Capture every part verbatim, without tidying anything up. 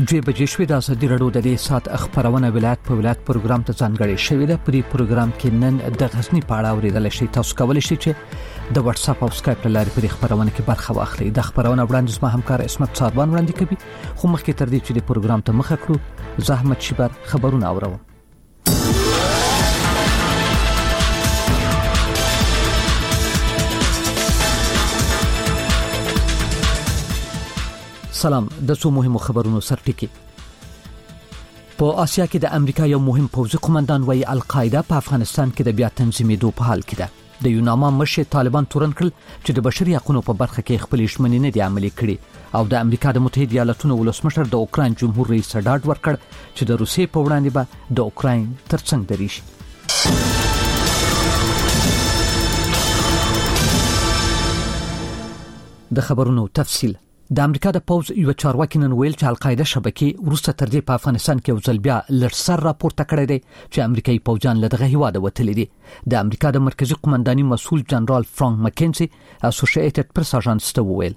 دوی بجې شوې د ازادي راډیو د دې سات خبرونه ولایت په ولایت پروګرام ته ځانګړې شوې ده. په دې پروګرام کې نن د غزنی په اړه اوریدل شي. تاسو کولی شئ چې د واتس اپ او سکایپ لارې په خبرونه کې برخه واخلئ. د خبرونه وړاندیز ما همکار اسمت صاحبان وړاندې کوي. خو مخکې تر دې چې د پروګرام ته مخه کړو زحمت شبر خبرونه اورو. سلام. د څو مهمو خبرونو سرټکی. په آسیا کې د امریکا یو مهم پوځي قومندان وایي القاعده په افغانستان کې د بیا تنظیمېدو په حال کې ده. د یوناما مشر طالبان تورن کړل چې د بشري حقوقو په برخه کې خپل ژمنې نه دي عملي کړي او د امریکا د متحده ایالاتونو ولسمشر د اوکراین جمهور رئیس ډاډ ورکړ چې د روسیې په وړاندې به د اوکراین ترڅنګ درېږي. د خبرونو تفصیل. د امریکا د پوز یو چارواکي نن ویل چې القاعده شبکې وروسته تر دې په افغانستان کې وزل بیا لړسر راپورته کړی دی چې امریکایي پوجان له دغه هیواد وتلي دي. د امریکا د مرکزی قومنداني مسؤل جنرال فرانک مکینزي اسوسییټډ پریس اژانس ته وویل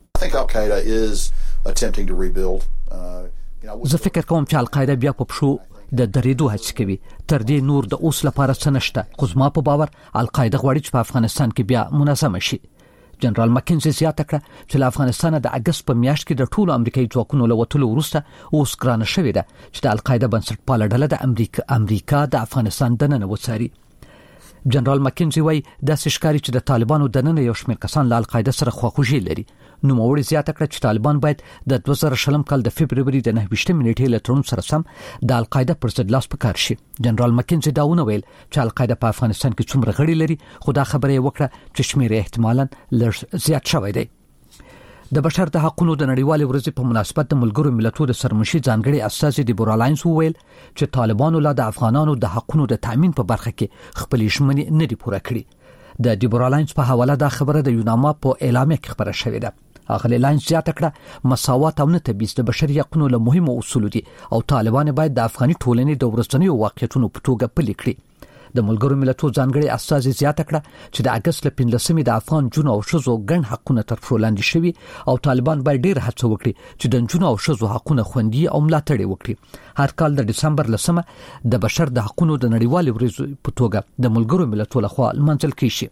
زه فکر کوم چې القاعده بیا په پښو د درېدو هڅه کوي. تر دې نور د اوس لپاره څه نشته. خو زما په باور القاعده غواړي چې په افغانستان کې بیا منظم شي. جنرال مکینزي زیاته کړه چې له افغانستان د اگست په میاشت کې د ټولو امریکایي ځواکونو له وتلو وروسته اوس ګرانه شوې ده چې د القاعده بنسټپاله ډله د امریکا امریکا د افغانستان دننه وڅاري. جنرال مکینزي وایي د سشکاري چې د طالبانو دننه یو شمېر کسان له القاعده سره خواخوږي لري. نو موړي زیاته کړه چې طالبان باید د دوه زره شلم کال د فبرवरी د نهه ویشتمې نیټې له تړون سره سم د القاعده پر ضد لاس پکار شي. جنرال مکینزي داونه ویل چې القاعده په افغانستان کې څومره غړي لري خو دا خبره وکړه چې شمېر احتمالاً لږ زیات شوی دی. د بشر د حقوقو د نړیوالې ورځې په مناسبت د ملګرو ملتونو د سرمشي ځانګړي استازي دیبورا لاینز وویل چې طالبانو لا د افغانانو د حقوقو د تامین په برخه کې خپل ژمنې نه دي پوره کړې. د دیبورا لاینز په حواله دا خبره د یوناما په اعلامیه کې خبره شوې ده. اغلی لاینز زیاته کړه مساوات او نه تبعیض د بشري حقوقو له مهمو اصولو دي او طالبان باید د افغاني ټولنې د ورځنیو واقعیتونو په توګه پلي کړي. د ملګرو ملتونو ځانګړي استازي زیاته کړه چې د اگست له پنځلسمې د افغان جنو او شذو ګڼ حقونه تر پښو لاندې شوي او طالبان باید ډېر هڅه وکړي چې د جنو او شذو حقونه خوندي او ملاتړ وکړي. هر کال د دسمبر لسمه د بشر د حقوقو د نړیوالې ورځې په توګه د ملګرو ملتونو لخوا لمانځل کیږي.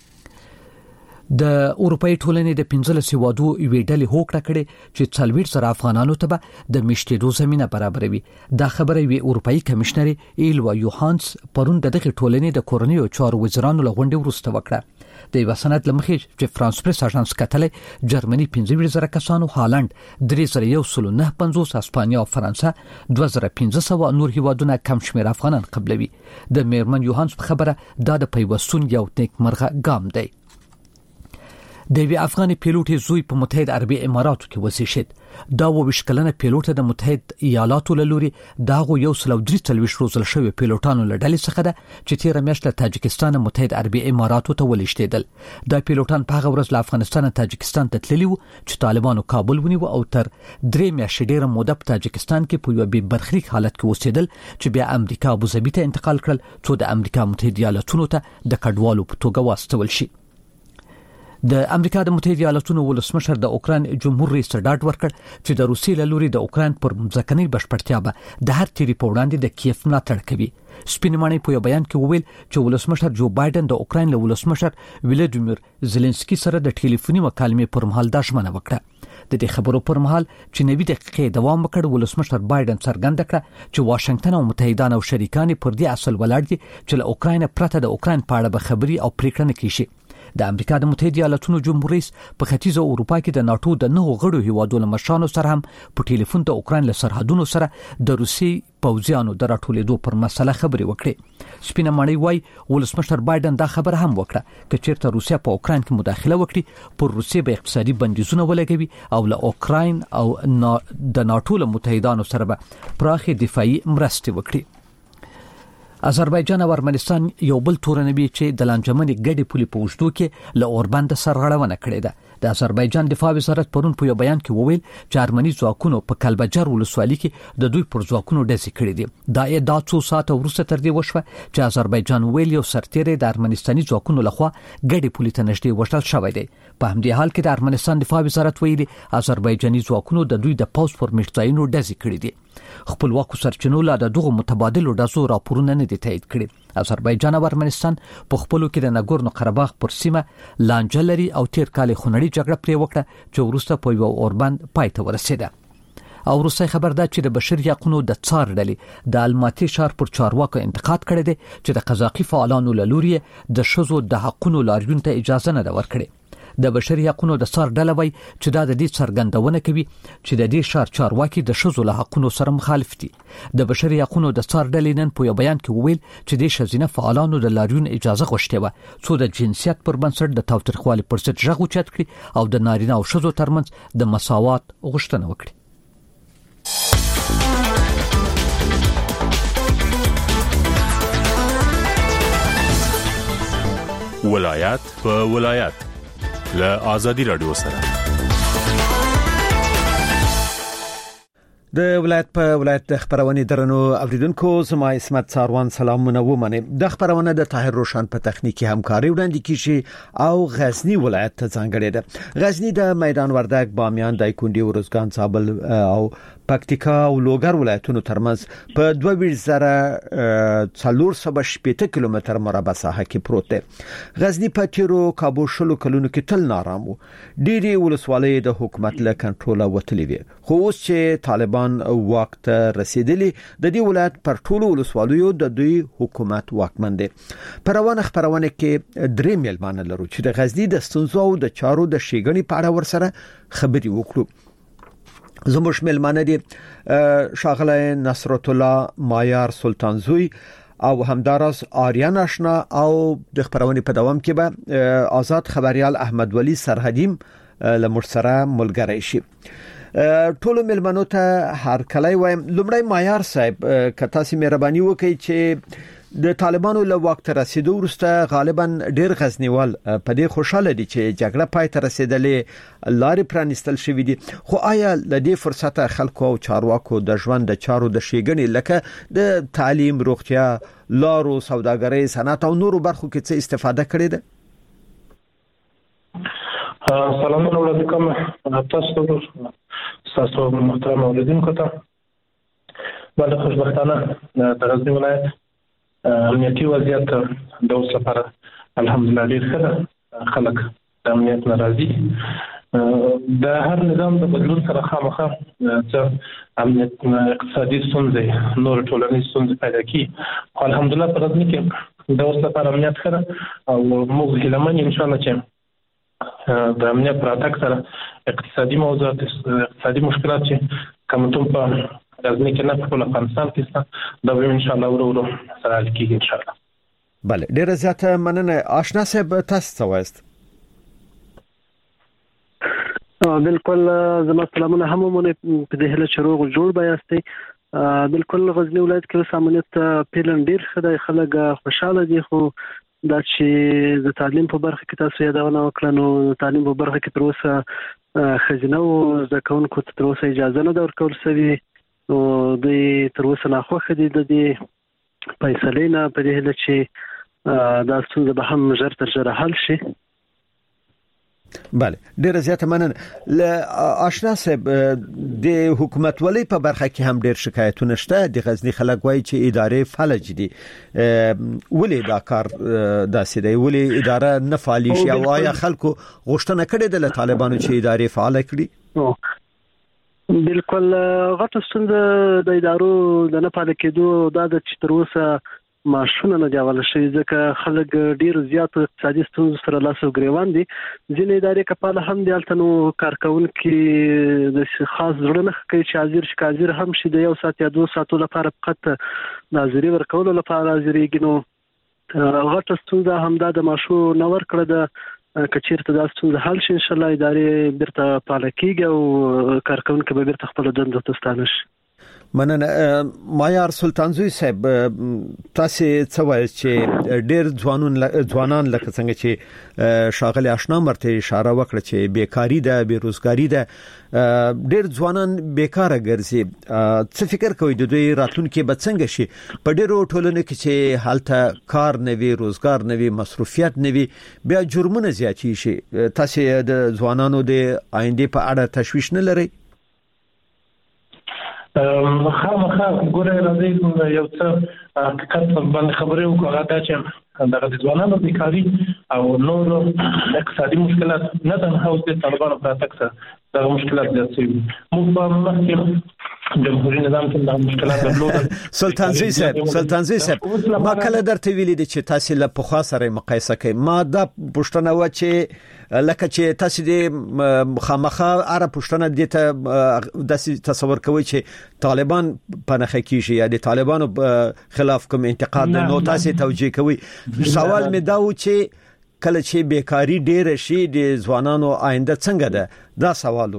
د اروپאי ټولنې د پنځلس هیوادو یوې ډلې هوکړه کړې چې څلوېښت زره افغانانو ته به د میشتېدو زمینه برابروي. دا خبره یوې اروپאי کمشنري ایلوا یوهانس پرون دغه ټولنې د کورنیو چارو وزیرانو له غونډې وروسته وکړه. د یو سند لمخې چې فرانس پریس اژانس کتلې جرمني پنځه ویشت زره کسانو، هالند درې زره یو سل نه پنځوس، اسپانیا او فرانسه دوه زره پنځه سوه، نور هیوادونه کم شمېر افغانان قبلوي. د میرمن یوهانس په خبره دا د پیوستون یو نیکمرغه ګام دی. د وی افغاني پیلوټ زوی په متحده عربي اماراتو کې وسیشت. دا و وشکلنه پیلوټ د متحده ایالاتو له لوري داغه یو سلو درې څلوېښت روزل شوی پیلوټانو له ډلې څخه ده چې تیر میاشت له تاجکستان متحده عربي اماراتو ته ولېشتېدل. دا پیلوټان په هغه ورځ له افغانستان تاجکستان ته تللي وو چې طالبانو کابل ونیو او تر درې میاشتې ډېره موده په تاجکستان کې په یو بې برخلیک حالت کې اوسېدل چې بیا امریکا ابوظبي ته انتقال کړل څو د امریکا متحده ایالاتونو ته د کډوالو په توګه واستول شي. د امریکا د متحده ایالاتونو ولسمشر د اوکراین جمهور رئیس ډاډ ورکړ چې د روسیې له لوري د اوکراین پر ځمکنۍ بشپړتیا به د هر تیری په وړاندې د کیف ملاتړ کوي. سپینمانې په یو بیان کې وویل چې ولسمشر جو بایدن د اوکراین له ولسمشر ولادیمیر زيلنسکي سره د ټلیفوني مکالمې پر مهال دا ژمنه وکړه. د دې خبرو پر مهال چې نوي دقیقې دوام وکړ ولسمشر بایدن څرګنده کړه چې واشنگټن او متحدان او شریکان پر دې اصل ولاړ دي چې له اوکراین پرته د اوکراین په اړه به خبري او پریکړه نه کیږي. د امریکا د متحده ایالاتونو جمهور رئیس په ختیځه اروپا کې د ناتو د نهو غړو هیوادونو مشرانو سره هم په ټلیفون د اوکراین له سرحدونو سره د روسي پوځیانو د راټولېدو پر مسله خبرې وکړې. سپینه ماڼۍ وايي ولسمشر بایدن دا خبره هم وکړه چې چیرته روسیا په اوکراین کې مداخله وکړي پر روسیې به اقتصادي بندیزونه ولګوي او له اوکراین او د ناتو له متحدانو سره به پراخه دفاعي مرستې وکړي. آذربایجان او ارمنستان یو بل تورنوي چې د لانجمنې ګډې پولې په وشتو کې له اوربند سرغړونه کړې ده. د آذربایجان دفاع وزارت پرون په یو بیان کې وویل چې ارمني ځواکونو په کلبجر ولسوالۍ کې د دوی پر ځواکونو ډزې کړې دي. دا ادعا څو ساعته وروسته تر دې وشوه چې آذربایجان ویل یو سرتیری د ارمنستاني ځواکونو لخوا ګډې پولې ته نږدې وژل شوی دی. په همدې حال کې د ارمنستان دفاع وزارت ویلي آذربایجاني ځواکونو د دوی د پوز پر میشتاینو ډزې کړې دي. خپلواکو سرچینو لا د دغه متبادل ډزو راپورونه نه دي تایید کړي. آذربایجان او ارمنستان په خپلو کې د ناګورنو قرهباغ پر سیمه لانجه لري او تیر کال خونړی جګړه پرې وکړه چې وروسته په یو اوربند پای ته ورسېده. او وروسته خبر ده چې د بشري حقوقو د څار ډلې د الماتي شهر پر چارواکو انتقاد کړی دی چې د قزاقي فعالانو له لوري د شذو د حقوقو لاریون ته اجازه نه ورکړي. د بشري حقوقو د څار ډله وایي چې دا د دې څرګندونه کوي چې د دې شهر چارواکي د شذو له حقوقو سره مخالف دي. د بشري حقوقو د څار ډلې نن په یو بیان کې وویل چې د شذینه فعالانو د لاریون اجازه غوښتې و څو د جنسیت پر بنسټ د تاوتریخوالي پر ضد غږ اوچت کړي او د نارینه او شذو ترمنځ د مساوات غوښتنه وکړي. ولایت په ولایت له آزادي رادیو سره د ولایت په ولایت د خبرونه درنو اوریدونکو زما اسمت ساروان سلامونه ومنه. د خبرونه د طاهر روشن په تخنیکی همکاري وړاندې کیږي او غزنی ولایت ته ځانګړی ده. غزنی د میدان وردګ، بامیان، دایکنډي، ورزګان، زابل او پکتیکا او لوګر ولایتونو ترمنځ په دوه ویشت زره څلور سوه شپږ کیلومتر مربع ساحه کې پروت دی. غزنی په تیرو کابو شلو کلونو کې تل نارام وو. ډېری ولسوالۍ د حکومت له کنټروله وتلې وي. خو اوس چې طالبان واک ته رسیدلی د دې ولایت پر ټولو ولسوالیو د دوی حکومت واکمن دی. پر روانه خبرونه کې درې میلمانه لرو چې د غزنی د ستونزو او د چارو د شیګنې په اړه ورسره خبري وکړو. زموږ میلمانه دي شاغله نصرت الله مایار سلطانزوی او همداراز آریان آشنا او د خبرونه په دوام کې به آزاد خبريال احمد ولی سرحدیم لمر سره ملګری شي. ټول میلمنو ته هر کله وایم لومړی مایار صاحب کته سي مهرباني وکړي چې د طالبانو له وخت رسیدو وروسته غالبا ډیر غزنیوال په دې خوشاله دي چې جګړه پای ته رسیدلې لارې پرانستل شوې دي. خو آیا له دې فرصته خلکو او چارواکو د ژوند د چارو د شیګنې لکه د تعلیم، روغتیا، لارو، سوداګرۍ، صنعت او نورو برخو کې څه استفاده کړې ده؟ سلام علیکم تاسو تاسو محترم اوریدونکو ته. باندې خوشبختانه د غزنی ولایت امنیتي وضعیت د اوس لپاره الحمدلله ډیر ښه ده. خلک د امنیت ناراضي. د هر نظام د بدلون سره خامخا چې امنیت اقتصادي ستونزې نور ټولنیز ستونزې پیدا کی. خو الحمدلله په غزنی کې د اوس لپاره امنیت ښه ده او موږ هیلمن ان شاء الله چې د امنیت پراتک سره اقتصادي موضوعات اقتصادي مشکلات چې کوم ته په غزنی کې نه په ټول افغانستان کې ست دا به ان شاء الله ورو ورو سره حل کیږي ان شاء الله. بله ډیره زیاته مننه. آشنا صاحب تاسو څه وایست؟ بالکل زما سلامونه هم مونږ په دې هله چروغ جوړ بیاستي. بالکل غزنی ولایت کې امنیت پیلن ډیر ښه دی. خلک خوشاله دي. خو دا چې د تعلیم په برخه کې تاسو یادونه وکړه نو تعلیم په برخه کې تر اوسه خزینه او ځکهونکو تر اوسه اجازه نه ورکول شوې نو د تر اوسه نه خوښ دي د دې فیصلې نه په دې هله چې دا ستونزه به هم ژر تر ژره حل شي. بله ډیره زیاته مننه. ل آشنا صاحب د حکومت ولی په برخه کې هم ډیر شکایتونه شته. د غزنی خلک وایي چې ادارې فلج دي. ولی دا کار داسې دی؟ ولی اداره نه فعال شي او آیا خلکو غوښتنه کړې ده له طالبانو چې ادارې فعال کړي؟ بالکل غټه ستونزه د ادارو د نه فعال کېدو دا د چې تر اوسه معاشونه نه دیول شي ځکه خلک ډیر زیات اقتصادي ستونزو سره لاس او ګریوان دي. ځینې ادارې کپاله هم دي الته نو کارکونکي د خاص زړه نه کوي چې حاضر شي حاضر هم شي د یو ساعت یا دوه ساعتو لپاره فقط ناظري ورکول لپاره حاضرېږي. نو غټه ستونزه هم دا د معاشو نه ورکړه د کچیرته دا ستونزه حل شي ان شاء الله ادارې بیرته فعال کیږي او کارکونکي به بیرته خپل دندو ته ستانه شي. مننه مایار سلطانزوی صاحب تاسو څه وایي چې ډېر ځوانون ځوانان لکه څنګه چې شاغلی آشنا مرته اشاره وکړه چې بیکاری ده بیروزګاری ده ډېر ځوانان بیکاره ګرځي څه فکر کوي د دوی راتلونکي به څنګه شي په ډېرو ټولنو کې چې حالت کار نه وي روزګار نه وي مصروفیت نه وي بیا جرمونه زیاتی شي تاسو د ځوانانو د آینده په اړه تشویش نه لرئ؟ خامخا ګوره راځي یو څه حقیقت باندې خبرې وکړه دا چې دغه ځوانانو بیکاری او نور اقتصادي مشکلات نه تنها د طالبانو په تکسه دغه مشکلات زیاتوي موږ په مخکې جمهوریت نظام کې د مشکلات درلودل. سلطانزوی صاحب سلطانزوی صاحب ما کله درته ویلي دي چې تاسو له پخوا سره مقایسه کوي ما دا پښتنه و چې لکه چې تاسو دې خامخا اره پښتنه دې ته د تصور کوي چې طالبان پنهخه کیږي یا د طالبانو خلاف کوم انتقاد نو تاسو توجیه کوي. سوال مې دا و چې کله چې بیکاری ډېر شي د ځوانانو آینده څنګه ده دا سوالو.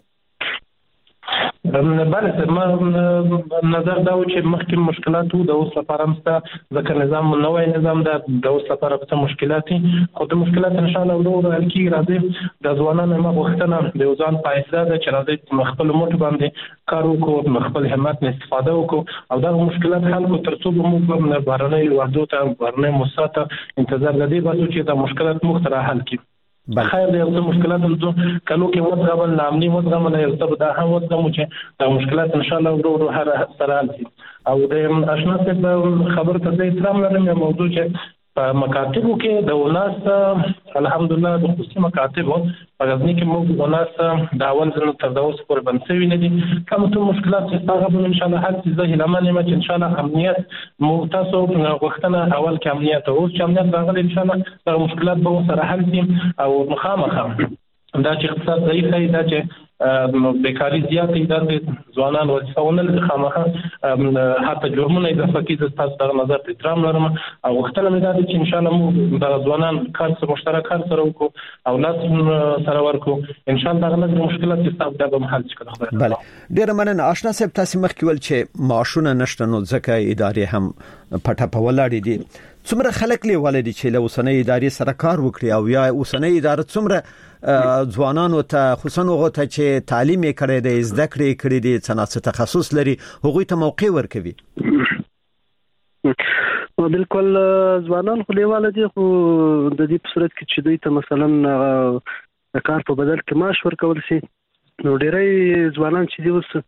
بله ما نظر دا و چې مخکې مشکلات وو د اوس لپاره مسته ځکه نظام نوی نظام ده د اوس لپاره څه مشکلات دي خو د مشکلات ان شاء الله ورو حل کیږي. راځي د ځوانانو ما غوښتنه د ځوان پایسته ده چې راځي خپل موټ باندې کار وکړو خپل همت نه استفاده وکړو او دا مشکلات حل کو تر څو موږ بهرنۍ وحدو ته بهرنۍ موسسات انتظار لدی باسو چې دا مشکلات مختره حل کړي. خیر دی یو مشکلات د کلو کې وځغمل نامني وځغمل یو څه دا هم وځغمو چې دا مشکلات ان شاء الله ورو ورو هر سره حل شي. او د آشنا څخه خبر ته احترام لرم یو موضوع چې په مکاتبو کې د وناس الحمدلله د خصوصي مکاتبو په غزنی کې موږ وناس د اول ځل تر دا اوس پورې بنسوي نه دي کوم څه مشکلات چې هغه به ان شاء الله حل شي. زه هیله منم چې ان شاء الله امنیت مو تاسو غوښتنه اول کې امنیت او چې امنیت راغلی ان شاء الله دا مشکلات به سره حل شي او مخامخ دا چې اقتصاد ضعیف دی دا چې بیکاری زیاتې د ځوانان وظیفهونه لري خامخا حتی جرمونه اضافه کیږي تاسو د نظر احترام لرم او وختونه مې دا چې ان شاء الله موږ د ځوانان کار سره مشترک کار سره وکړو او لاس سره ورکړو ان شاء الله دا نه مشکلات چې تاسو د محل څخه. بله ډیر مننه آشنا صاحب تاسو مخکې ول چې معاشونه نشته نو ځکه ادارې هم پټه په ولاړې دي څومره خلک لیواله دي چې له اوسنۍ ادارې سره کار وکړي او یا اوسنۍ اداره څومره ځوانانو ته خصوصا هغه ته چې تعلیم یې کړی دی زده کړې کړې دي څه تخصص لري هغوی ته موقع ورکوي؟ بالکل ځوانان خو لیواله دي خو د دې په صورت کې چې دوی ته مثلا د کار په بدل کې معاش ورکول شي نو ډېری ځوانان چې دي اوس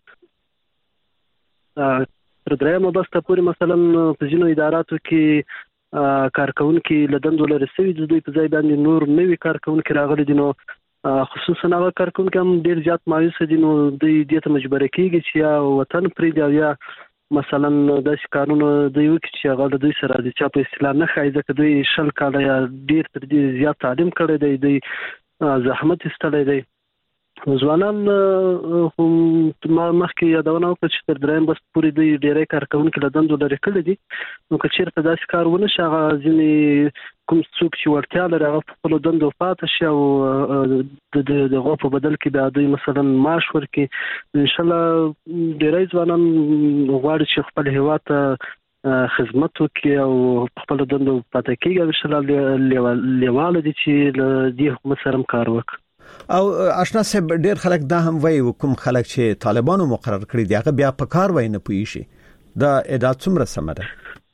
تر درېیمه بسته پورې مثلا په ځینو اداراتو کې کارکونکي لدندو لري سوي د دوی په ځای باندې نور نوي کارکونکي راغلي دي نو خصوصا هغه کارکونکي هم ډیر زیات مایوس دي نو دوی دې ته مجبور کیږي چې یا وطن پرې یا مثلا د شکارونو دوی وکړي چې هغه دوی سره د چا په اصطلاح نه خایي ځکه دوی شل کاله یا ډیر تر دې زیات تعلیم کړی دی دوی زحمت ایستلی دی. ځوانان هم ما مخکې یادونه وکړه چې تر درېیم بس پورې دوی ډېری کارکونکي له دندو لرې کړي دي نو که چېرته داسې کار ونه شي هغه ځینې کوم څوک چې وړتیا لري هغه په خپلو دندو پاتې شي او د هغو په بدل کې بیا دوی مثلا معاش ورکړي. انشاءالله ډېری ځوانان غواړي چې خپل هېواد ته خدمت وکړي او په خپلو دندو پاتې کېږي او انشاءالله لیواله دي چې له دې حکومت سره هم کار وکړي. او آشنا صاحب ډیر خلک دا هم وایي کوم خلک چې طالبانو مقرر کړی دی هغه بیا په کار وای نه پوي شي دا ادعا څومره سم ده؟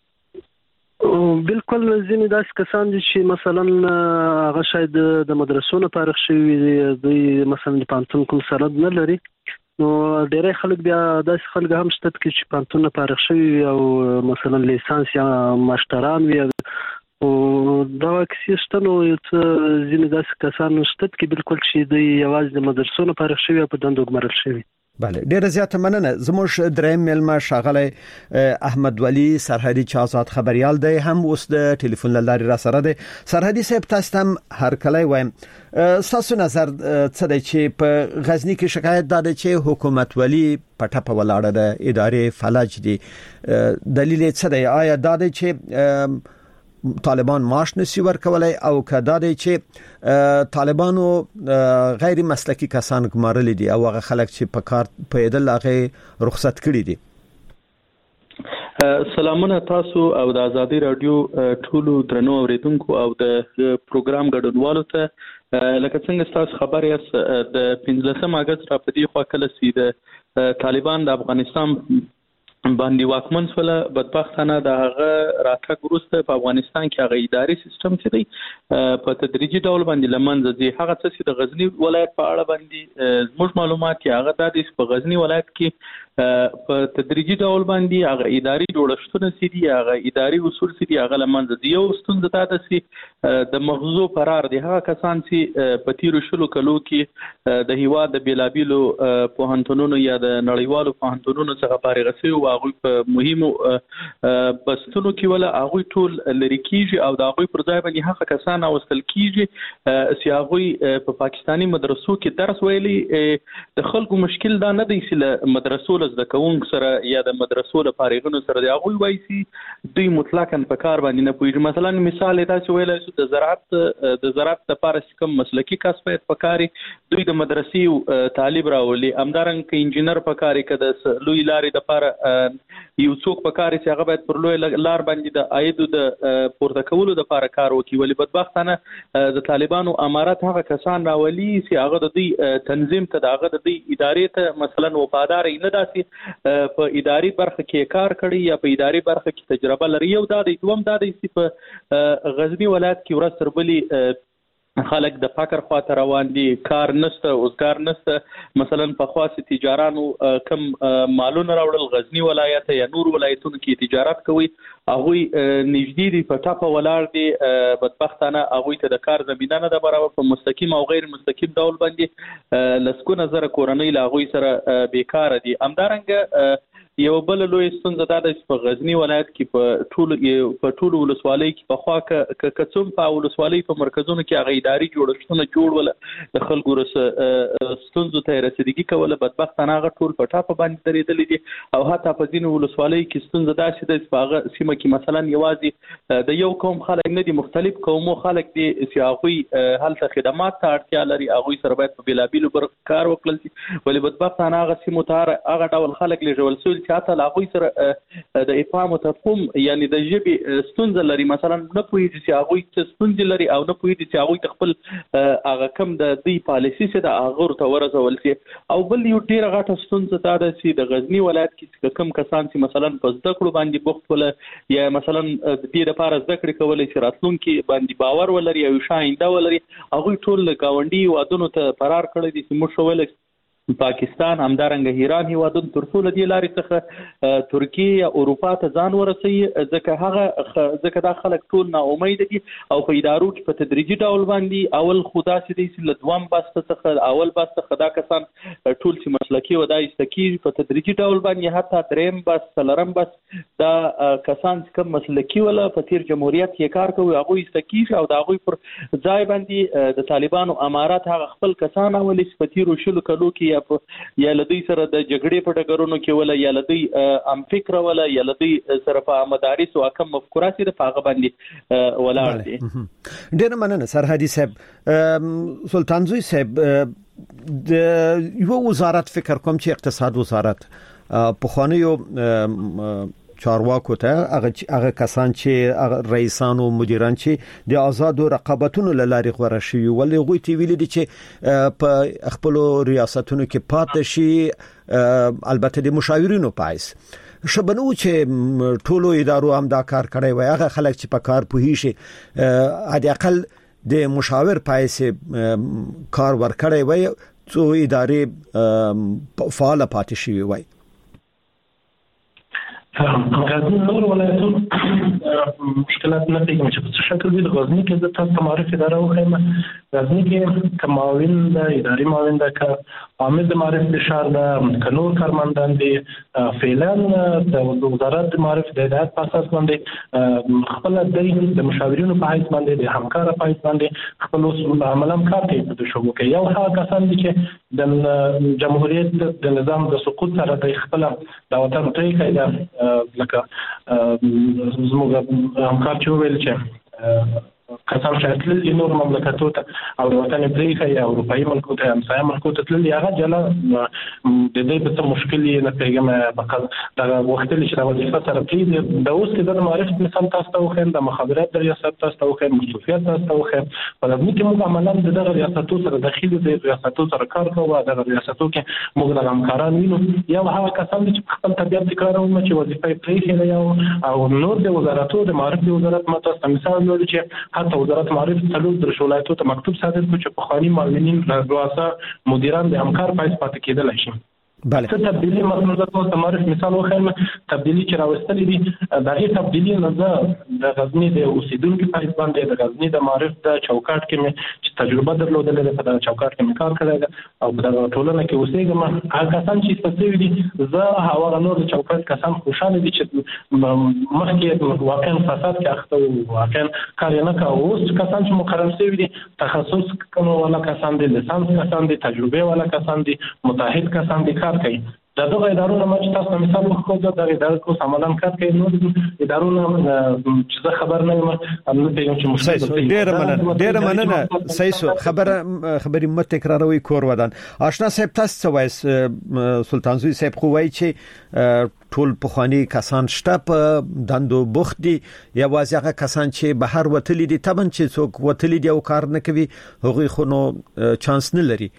بالکل ځینې داسې کسان دي چې مثلا هغه شاید د مدرسو نه فارغ شوي دي دوی مثلا د پانتون کوم سند نه لري نو ډېری خلک بیا داسې خلک هم شته چې پانتون نه فارغ شوي او مثلا لیسانس یا ماشټران وي او دا کیسې شته نو ځینې داسې کسان شته چې بالکل چې دوی یوازې د مدرسو نه فارغ شوي او په دندو ګمارل شوي. بله ډیره زیاته مننه. زموږ دریم ملما ښاغلی احمد ولی سرحدي چې آزاد خبريال دی هم اوس د ټلیفون لارې را سره دی. سرحدي صاحب تاسو هم هر کله وایم تاسو نظر څه دی چې په غزنی کې شکایت ده چې حکومت ولی پټه په ولاړه ده ادارې فلج دي دلیل څه دی؟ آیا دا دی چې طالبان معاش نشي ورکولای او کدا دی چې طالبانو غیر مسلکی کسان ګمارل دي او هغه خلک چې په کار پیدل هغه رخصت کړي دي سلامونه تاسو او د آزادي رادیو ټولو درنو اوریدونکو او د پروګرام ګډونوالو ته لکه څنګه تاسو خبر یاست د پنځلسم اگست را پدې خوا کله سي د طالبان د افغانستان باندې واکمن سول بدبختانه د هغه راتګ وروسته په افغانستان کې هغه اداري سیستم چې دی په تدریجي ډول باندې لمنځه ځي. هغه څه چې د غزنی ولایت په اړه باندې زموږ معلومات یې هغه د دې په غزنی ولایت کې په تدریجي ډول باندې هغه اداري جوړښتونه سي دي هغه اداري اصول سي دي هغه لمنځه ځي. یو ستونزه دا ده چې د مغزو فرار دي هغه کسان چې په تیرو شلو کلو کې د هیواد د بیلابیلو پوهنتونونو یا د نړیوالو پوهنتونونو څخه فارغ شوي او هغوی په مهمو بستونو کې ولا هغوی ټول لري کیږي او د هغوی پر ځای باندې هغه کسان اوستل کیږي چې هغوی په پاکستانی مدرسو کې درس ویلي. د خلکو مشکل دا نه دی چې مدرسو د کوونک سره یا د مدرسو له فارغونو سره د هغوی وایي چې دوی مطلقاً په کار باندې نه پوهېږي. مثلا مثال یې داسې ویلی شو د زراعت د زراعت لپاره چې کوم مسلکي کس باید په کار دوی د مدرسې طالب راولي، همدارنګه که انجینر په کار که د لوی لارې دپاره یو څوک په کار چې هغه باید پر لوی لار باندې د عایدو د پورته کولو دپاره کار وکړي. ولې بدبختانه د طالبانو امارت هغه کسان راولي چې هغه د دوی تنظیم ته د هغه د دوی ادارې ته مثلا وفادار نه داسې په اداري برخه کې کار کړی یا په اداري برخه کې تجربه لري. یو دا دی دوم دا دی چې په غزنی ولایت کې ورځ تر بلې خلک د فقر خواته روان دي، کار نشته، اوزګار نشته. مثلا په خاص تجارانو کم مالونه راوړل غزنی ولایت یا نور ولایتونو کې تجارت کوي هغوی نږدې دي په ټاپه ولاړ دي. بدبختانه هغوی ته د کار زمینه نه ده برابر. په مستقیم او غیر مستقیم ډول باندې لسګونه زره کورنۍ له هغوی سره بیکاره دي. همدارنګه یو بل لوی ستونزه دا ده چې په غزنی ولایت کې په ټول په ټول ولسوالۍ کې په خوا ک کڅوم په ولسوالۍ په مرکزونو کې هغه اداري جوړښتونه جوړول د خلکو رس ستونزو ته رسیدګي کوله. بدبختانه هغه ټول په ټاپه باندې درېدلي دي او حتی په ځینو ولسوالۍ کې ستونزه داسې ده چې په هغه سیمه کې مثلا یوازې د یو قوم خلک نه دي، مختلف قومو خلک دي چې هغوی هلته خدمات ته اړتیا لري. هغوی سره باید په بېلابېلو برخو کار وکړل شي. ولې بدبختانه هغه سیمو ته هغه ډول خلک لېږول شوي چې حتی له هغوی سره د افهام او تفهیم یعنی د ژبې ستونزه لري. مثلا نه پوهېږي چې هغوی څه ستونزې لري او نه پوهېږي چې هغوی ته خپل هغه کم د دوی پالیسي چې د هغه ورته ورسول شي. او بل یو ډېره غټه ستونزه دا ده چې د غزني ولایت کې کوم کسان چې مثلا په زده کړو باندې بوخت وله یا مثلا د دې لپاره زده کړې کولی چې راتلونکي باندې باور ولري او ښه آینده ولري، هغوی ټول له ګاونډي هېوادونو ته فرار کړی دي چې موږ ښه ویلی پاکستان همدارنګه ایران هیوادونو تر څو له دې لارې څخه ترکیه یا اروپا ته ځان ورسوي. ځکه هغه ځکه دا خلک ټول ناامیده دي او په ادارو کې په تدریجي ډول باندې اول خو داسې دی چې له دویم بسته څخه اول بست څخه دا کسان ټول چې مسلکي و دا ایسته کېږي په تدریجي ډول باندې حتی دریم بست څلورم بست دا کسان چې کوم مسلکي وله په تیر جمهوریت کې کار کوي هغوی ایسته کېږي او د هغوی پر ځای باندې د طالبانو امارات هغه خپل کسان راولي چې په تیرو شلو کلو کې یا لدی سره د جګړې په ډګرونو کې ولا یا لدی ام فکر ولا یا لدی سره په مدارس او کم مفکورات د پاغه باندې ولاړ دي. ډېر مننه سرحدي صاحب. سلطان زوی صاحب د یو وزارت فکر کوم چې اقتصاد وزارت په خوانیو چارواکو ته هغه هغه کسان چې رئیسان او مدیران چې د آزادو رقابتونو لارې غوړه شي ولې غوي تی ویل دي چې په خپل ریاستونو کې پاتې شي البته د مشاورینو پایس شبنو چې ټولو ادارو هم دا کار کړی وي. هغه خلک چې په کار پوهی شي اډ اقل د مشاور پایس کار ور کړی وي څو ادارې فعال پاتې شي وي. غزنی نور ولایتونو مشکلات نه دي چې په څه شکل دي. د غزنی کې د تاسو معرفي اداره وخیمه غزنی کې کماوین د اداري معاون د ک عامل د معرفت فشار د کنور کارمندان دي فعلا د وزارت د معرفت د هدایت په اساس باندې خپل د مشاورینو په حیث باندې د همکار په حیث باندې خپل اصول عمل هم کار کوي په شوبو کې. یو هغه کسان دي چې د جمهوریت د نظام د سقوط سره د خپل د وطن ټی کوي لکه زموږ همکار چې ویل چې کسان چې تللي نور مملکتونو ته او وطن پریخه یا اروپאי ملکو ته همسایه ملکو ته تللي هغه جلا د دې په مشکل نه پیغام فقط دا وخت چې د وظیفه سره پری د اوس د معرفت مثال تاسو ته وخت د مخابرات د ریاست تاسو ته وخت مسؤلیت تاسو ته وخت په دې کې موږ عملاً د ریاستو سره داخلي د ریاستو سره کار کوو د ریاستو کې موږ د همکاران وینو یا هغه کسان چې خپل طبيعت تکراروي چې وظیفه پریخه یا او نور د وزارتو د معرفت وزارت ماته مثال ویل چې حتی وزارت معرفت څلور در شولایتو ته مکتوب صادر کړ چې په خاني معلمین رؤسا مدیران د همکار پایس پاتې کېدل شي. بله تبدیلی مخنوزه تو تمارف مثال وخیم تبدیلی چې راوستلې دي دغه تبدیلی نه د غزنی د اوسیدونکو په حساب باندې د غزنی د معرفت د چوکاټ کې مې چې تجربه درلودلې په د چوکاټ کې مې کار کړی او د ټولنه کې اوسېږم هغه کسان چې ستاسو دي زه هغه نور د چوکاټ کسان خوشاله دي چې مخکې واقعا فساد کې اخته او واقعا کار نه کوي اوس کسان چې مقرر شوي دي تخصص کوم ولا کسان دي لسانس کسان دي تجربه ولا کسان دي متحد کسان دي کوي دا دغه ادارو نه چې تاسو مثال وکړو دا د ادارو کو سمالان کار کوي نو ادارو نه چې خبر نه یم نو پیغام چې مشکل ډیر مننه ډیر مننه صحیح خبره خبرې مت تکراروي کور ودان آشنا صاحب تاسو وایس سلطان زوی صاحب خو وایي چې ټول پخوانی کسان شته په دندو بوخت دي یا وازغه کسان چې بهر وتلی دي تبن چې څوک وتلی دي او کار نه کوي هغه خو نو چانس نه لري.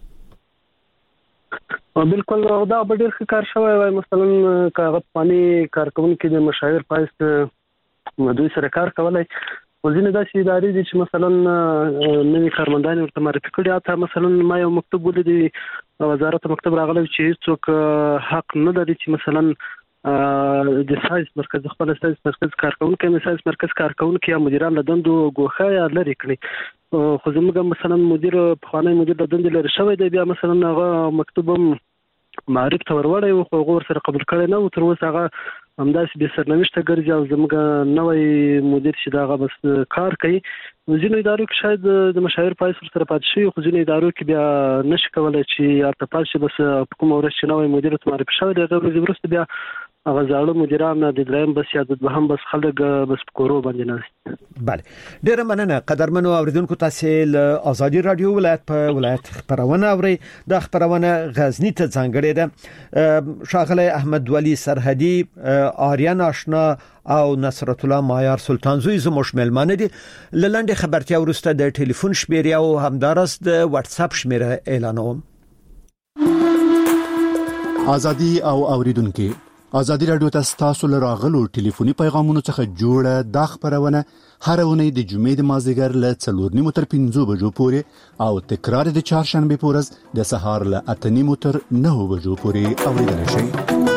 بالکل دا به ډېر ښه کار شوی وای مثلا کاغذ پانی کارکونکو د مشاور پایست دوی سره کار کولای وزینه داسې ادارې دي چې مثلا نوې کارمندان ورته معرفي کړي اته مثلا ما یو مکتوب ولیدی وزارت مکتب راغلی چې څوک حق نه لري چې مثلا د سایز مرکز خپل سایز مرکز کارکونکو د سایز مرکز کارکونکو یا مدیران لدندو غوخه یا لري کړي خو زموږ مثلا مدیر خانه مدیر د دند لري شوی دی بیا مثلا هغه مکتوبم معرف ته وروړی خو غور سره قبول کړي نه او تر اوسه هغه همداسې به سرنوشته ګرځي او زموږ نوې مدیر چې داغه بس کار کوي ځینې ادارو کې شاید د مشاور پایس سره پات شي خو ځینې ادارو کې بیا نشي کولای چې ارته پات شي بس کوم ورځ چې نوې مدیر ته معرفي شوی دی هغه ورسته بیا هغه ځاړو مدیران د دریم بس یا د دوهم بس خلک بس کورو باندې نه. بله ډیر مننه قدرمنو اوریدونکو تاسو له ازادي رادیو ولایت په ولایت خبرونه اوري د خبرونه غزنی ته ځانګړې ده شاغله احمد ولی سرحدي آریان آشنا او نصرت الله مایار سلطان زوی زموږ ملمانه دي لاندې خبرتیا ورسته د ټلیفون شمیره او همدارس د واتس اپ شمیره اعلانوم. ازادي او اوریدونکو ازادي رادیو تاسو له راغلو ټلیفوني پیغامونو څخه جوړه د خبرونه هر ونې د جمعې د مازیګر له څلور نیمو تر پنځو بجو پورې او تکرار د چهارشنبه پورې د سهار له اته نیمو تر نهو بجو پورې اوریدل شي.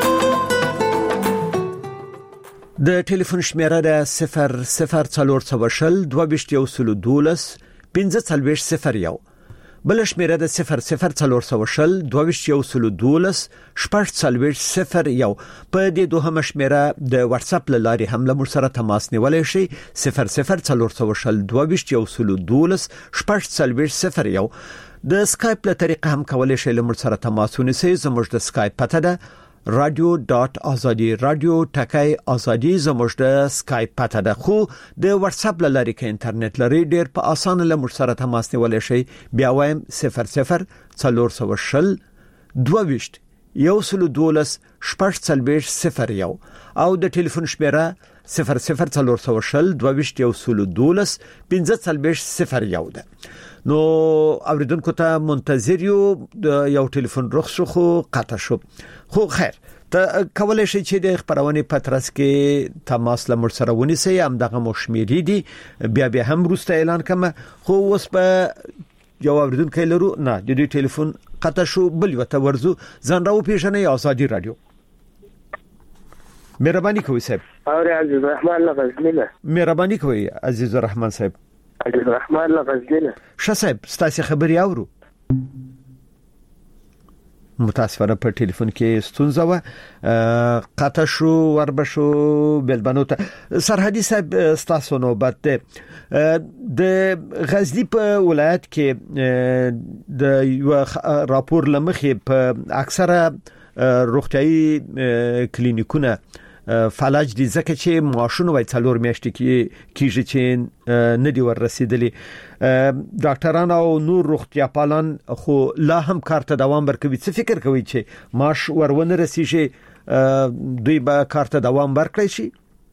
د ټلیفون شمیره د صفر صفر څلور څوشل دوه ویشت یو سل دولس پنځه څلوېښت صفر یو بل شمیره د صفر صفر څلور څوشل دوه ویشت یو سل دولس شپږ څلوېښت صفر یو په دې دوهمه شمیره د واتس اپ لارې هم له سره تماس نیولای شي صفر صفر څلور څوشل دوه ویشت یو سل دولس شپږ څلوېښت صفر یو د اسکایپ له طریقه هم کولای شي له سره تماس ونیسئ زموږ د اسکایپ پته ده radio dot azadi radio ټکای ازادي زموږ د اسکایپ پته ده خو د واتس اپ لاري کې انټرنیټ لري ډیر په اسانه له سره تماس نیولای شي بیا وایم صفر صفر څلور څوشل دوه ویشت یو سل دولس شپږ څلوېښت صفر یو او د ټلیفون شمیره صفر صفر څلور څوشل دوه ویشت یو سل دولس پنځه څلوېښت صفر یو ده. نو اوریدونکو ته منتظر یو د یو ټلیفون رخص خو قطع شو خو خیر ته کولای شئ چې د خبرونه پترس کې تماس لمر سره ونیسئ هم دغه مشمیري دي بیا بیا هم روسته اعلان کوم خو اوس په یو اوریدونکو لرو نه د دې ټلیفون قطع شو بل وته ورزو ځان راو پیژنې ازادي رادیو. مهرباني کوئ صاحب اور عزیز الرحمن لغزنیله مهرباني کوئ عزیز الرحمن صاحب عزیز الرحمن لغزنیله ش صاحب ستاسو خبري اورو متاسفانه په ټلیفون کې ستونزه و قطع شو وربشو بلبنو ته سرحدي صاحب ستاسو نوبت ده د غزنی په ولایت کې د یو راپور لمخې په اکثره روغتيایي کلینیکونه فلج دي ځکه چې ماشوم وای څلور میاشتې کې کیږي چې نه دی ور رسیدلی. ډاکټران او نور روغتیا پالان خو لا هم کار ته دوام ورکوي. څه فکر کوي چې ماش ورونه رسیږي دوی به کار ته دوام ورکړي شي؟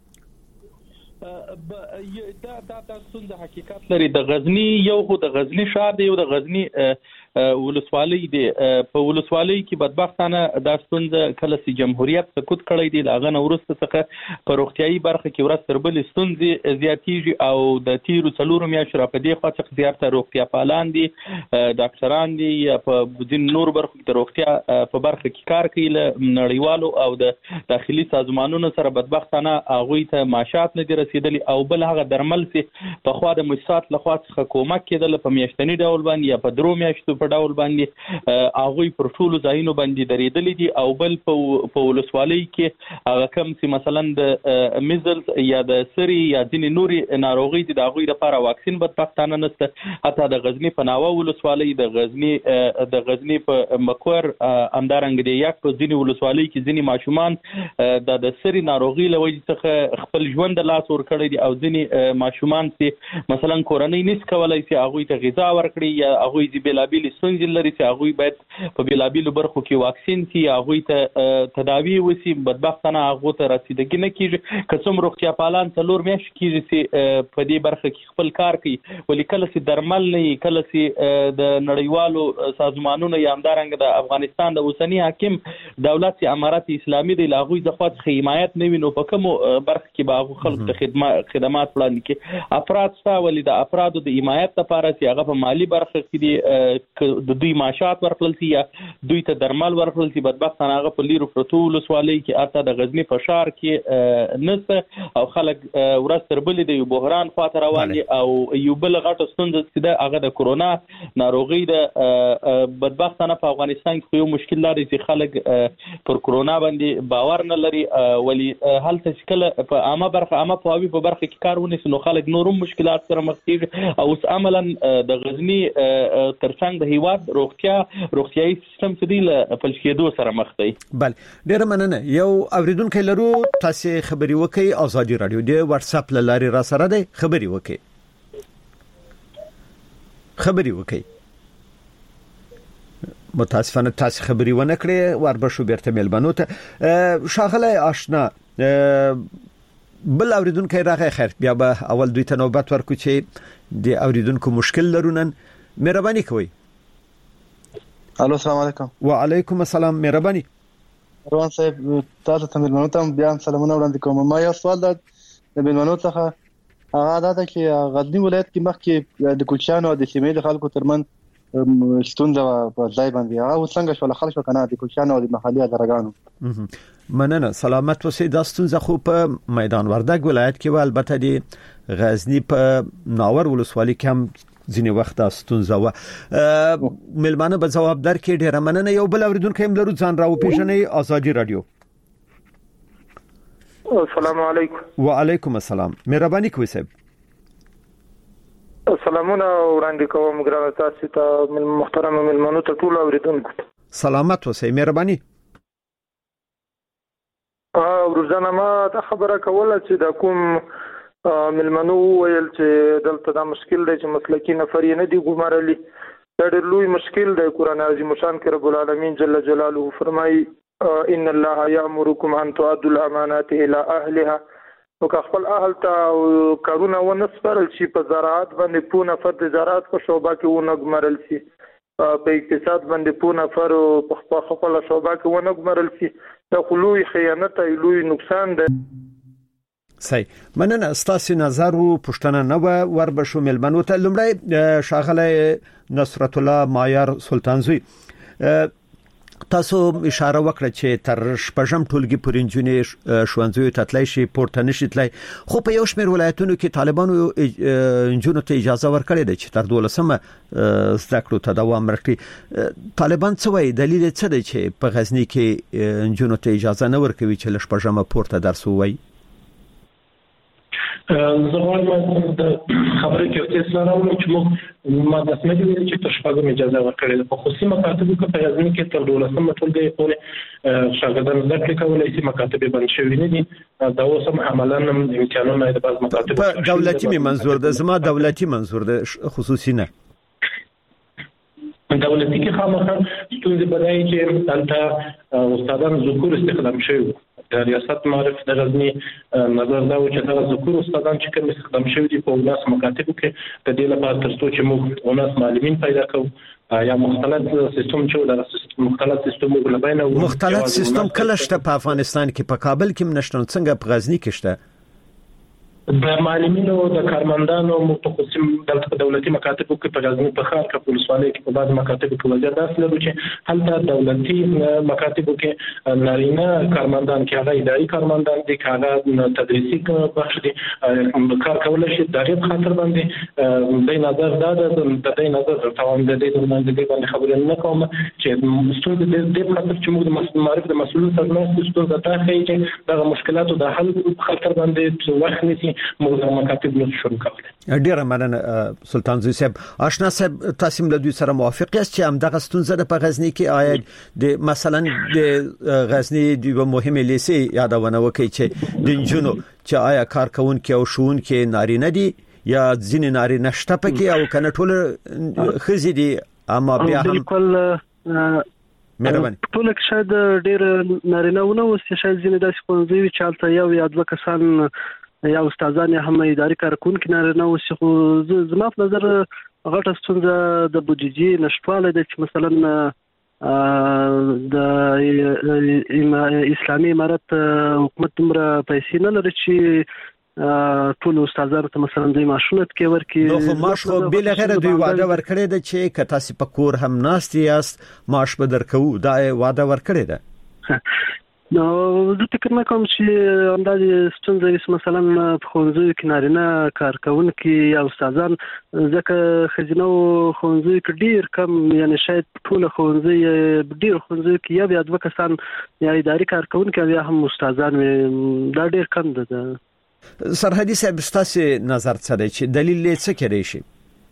دا دا د څنګه حقیقت لري. د غزنی یو خو د غزنی ښار دی، یو د غزنی ولسوالۍ دی. په ولسوالۍ کې بدبختانه د ستونزه کله سي جمهوریت سقوط کړی دی، لاغه نورسته څخه په روغتيایي برخه کې ورځ تر بلې ستونزې زیاتېږي او د تیرو څلورو میاشتو را په دې خوا څخه زیاته روغتیا پالان دي، ډاکټران دي یا په ځین نور برخو کې د روغتیا په برخه کې کار کوي له نړیوالو او د داخلي سازمانونو سره بدبختانه هغه ته معاشات نه دي رسیدلي او بل هغه درمل سي په خوا د مؤسسات لخوا څخه کومک کېدل په میاشتنی ډول باندې یا په درو میاشتو په ډول باندې هغه پر ټولو ځایونو باندې درېدلې دي او بل په ولسوالۍ کې هغه کم سي مثلا د میزلز یا د سری یا ځینې نوري ناروغي دي د هغه لپاره واکسین بدبختانه نشته. حتی د غزنی په ناوه ولسوالۍ د غزنی د غزنی په مکور اندارنګ دی یک په ځینې ولسوالۍ کې ځینې ماشومان د د سری ناروغي لوي څخه خپل ژوند د لاس ور کړی دي او ځینې ماشومان چې مثلا کورنۍ نس کولای شي هغه ته غذا ورکړي یا هغه دې بلابل ستونزې لري چې هغه باید په بلابل برخو کې واکسین سي هغه ته تداوی وسی. بدبختانه هغه ته رسیدګي نه کیږي. قسم روغتیا پالان څلور میاشتې کیږي چې په دې برخه کې خپل کار کوي، ولې کله چې درمل نه کله چې د نړیوالو سازمانونو یا همدارنګ د افغانستان د اوسنی حاکم دولت امارات اسلامي د لاغوي ځخوات حمایت نه وینو په کوم برخه کې به خلک ته خدمات خدمات وړاندې کوي. افراد ستا ولې د افرادو د حمایت لپاره چې هغه په مالی برخه کې دي د دوی معاشات ورکړل شي یا دوی ته درمال ورکړل شي. بدبختانه هغه په لیرو پروتو ولسوالۍ کې اته د غزنی په ښار کې نسته او خلک ورځ تر بلې د یو بحران خواته روان دي او یو بل غټه ستونزه چې ده هغه د کرونا ناروغي د بدبختانه په افغانستان کې یو مشکل لري چې خلک پر کرونا باندې باور نه لري، ولی هلته چې کله په عامه برخه عامه پوهاوی په برخه کې کار ونیسي نو خلک نورم مشکلات سره مخ کیږي او اوس عملاً د غزنی ترڅنګ د هیواد روغتیا روغتیايي سیستم چې دی له فلج کېدو سره مخ دی. بل ډیر مننه. یو اوریدونکو لرو تاسو خبري وکي ازادي رادیو د واتس اپ لاري را سره دی خبري وکي خبري وکي متاسفانه تاسو خبري ونه کړې وربشو بیرته ملبنو ته شاغله آشنا بل اوریدونکو راغی. خیر بیا به اول دوی ته نوبت ورکو چې د اوریدونکو مشکل لرونن. مهرباني کوئ. الو السلام علیکم. وعلیکم السلام. مهرباني. روان صاحب تاسو ته ملمنو ته بیا سلامونه وړاندې کوم. ما یو سوال د ملمنو څخه هغه دا ده چې غزنی ولایت کې مخکې د کوچیانو او د سیمې د خلکو ترمن ستونزه په ځای باندې هغه څنګه شول خلک وکنه د کوچیانو او د محلي ادارګانو. مننه. سلامت اوسئ. د ستونزه خو په میدان وردګ ولایت کې و، البته د غزنی په ناور ولسوالۍ کې هم ځینې وخت ستونزه و. ملمانه به جواب درکړي. ډیر مننه. یو بل اوریدونکو هم لرو، ځان راو پیژنې. ازادي رادیو. السلام علیکم. وعلیکم السلام. مهرباني کوئ صاحب. سلامونه وړاندې کوم ګرانه تاسو ته محترم ملمنو ته ټول اوریدونکو. سلامت اوسئ. مهرباني. ا ورځنه ما دا خبره کوله چې د کوم ملمنو ویل چې دلته دا مشکل دی چې مسلکی نفر نه دی ګمارلی. دا ډېر لوی مشکل دی. قران عظیم شان کې رب العالمین جل جلاله فرمایي ان الله یامرکم ان تؤدوا الامانات الى اهلها. او که خپل اهل ته کارونه ونسپارل شي په زراعت باندې په نفر د زراعت په شوبه کې ونګمرل شي، په اقتصاد باندې په نفر په خپل شوبه کې ونګمرل شي، دا خلوی خیانت او لوی نقصان ده. صحیح. مننه. ستاسو نظر او پښتنه نو وربشو ملمنو ته لمړی شاغله نصرت الله مایار سلطانزوی تاسو اشاره وکړه چې تر شپږم ټولګي پورې انجونې شوانځوي تتلای شي پورته نشي تلای، خو په یو شمېر ولایتونو کې طالبانو انجونو ته اجازه ورکړې ده چې تر دولسمه زده کړو ته دوام ورکړي. طالبان څه وایي؟ دلیل څه دی چې په غزنی کې انجونو ته اجازه نه ورکوي چې لشپږمه پورته درس ووایي؟ زه غواړم د خبره کې یو څه راوړل چې موږ ما د سمې ویل چې تر شپږم اجازه ورکړې په خصوصي مکاتبو کې په غزنی کې تر دولسم ټولګي پورې شاګردان زده کړې کولای شي مکاتب بند شوي نه دي دا اوس هم عملاً امکانونه د بعض مکاتب په دولتي می منظور ده زما دولتي منظور ده خصوصي نه دولتي کې خامخا ستونزې بدایي چې تلته استادان ذکور استخدام شوي د ریاست معرف د غزنی نظر دا و چې دا ذکور استادان چې کوم استخدام شوي دي په وناس مکاتبو کې د دې لپاره ترڅو چې موږ وناس معلمین پیدا کوو یا مختلط سیستم چې دا سیستم مختلط سیستم وګلباینه مختلط سیستم کله شته په افغانستان کې په کابل کې منشتون څنګه په غزنی کې شته د معلمینو د کارمندانو متخصصین د دولتي مکاتبو کې په غزنی په ښار کې په ولسوالۍ کې په بعض مکاتبو کې وضعیت داسې لري چې هلته دولتي مکاتبو کې نارینه کارمندان کې هغه اداري کارمندان دي هغه تدریسي بخش دي کار کولای شي د دې خاطر باندې د نظر دا د دې نظر تمام د دې باندې باندې خبرې نه کوم چې ستاسو د دې په خاطر چې موږ د معرف د مسؤل سرناست ستاسو د تاخی چې د مشکلاتو د حل خاطر باندې وخت نسی موږ مکاتب نو شروع کړل. ډیره مننه سلطان زوی صاحب. آشنا صاحب تاسو له دوی سره موافق یاست چې همدغه ستونزه په غزنی کې آیا د مثلا د غزنی د مهمه لیسي یادونه وکړي چې د جنونو چې آیا کارکونکو او شونکو نارینه دي یا ځین نارینه شته پکې او کنه ټول خزي دي اما بیا هم بالکل مهرباني ټول کې شاید ډیر نارینه ونه وسه شاید ځین داسې کومځوي چې حالت یو یا دوه کسان یا استادان هم اداري کارکونکو نارینه وسه خو زما په نظر غټه ستونزه د بودیجې نشټواله د چې مثلا د اسلامي امارت حکومت دومره پیسې نه لري چې ټول استادانو ته مثلا دوی معاشونه کې ورکړي نو خو معاش خو بل غیر دوی وعده ورکړي ده چې که تاسو په کور هم ناست یاست معاش به درکو دا وعده ورکړي ده نو زه فکر نه کوم چې اندازې ستونزې مثلا په ښوونځیو کې نارینه کارکونکي یا استادان ځکه خزینه او ښوونځیو کې ډیر کم یعنی شاید ټول ښوونځي ډیر ښوونځیو کې یا بیا دوه کسان یا اداري کارکونکي یا هم استادان دا ډیر کم ده. سرحدي صاحب ستاسو نظر څه دی چې دلیل یې څه کېدای شي؟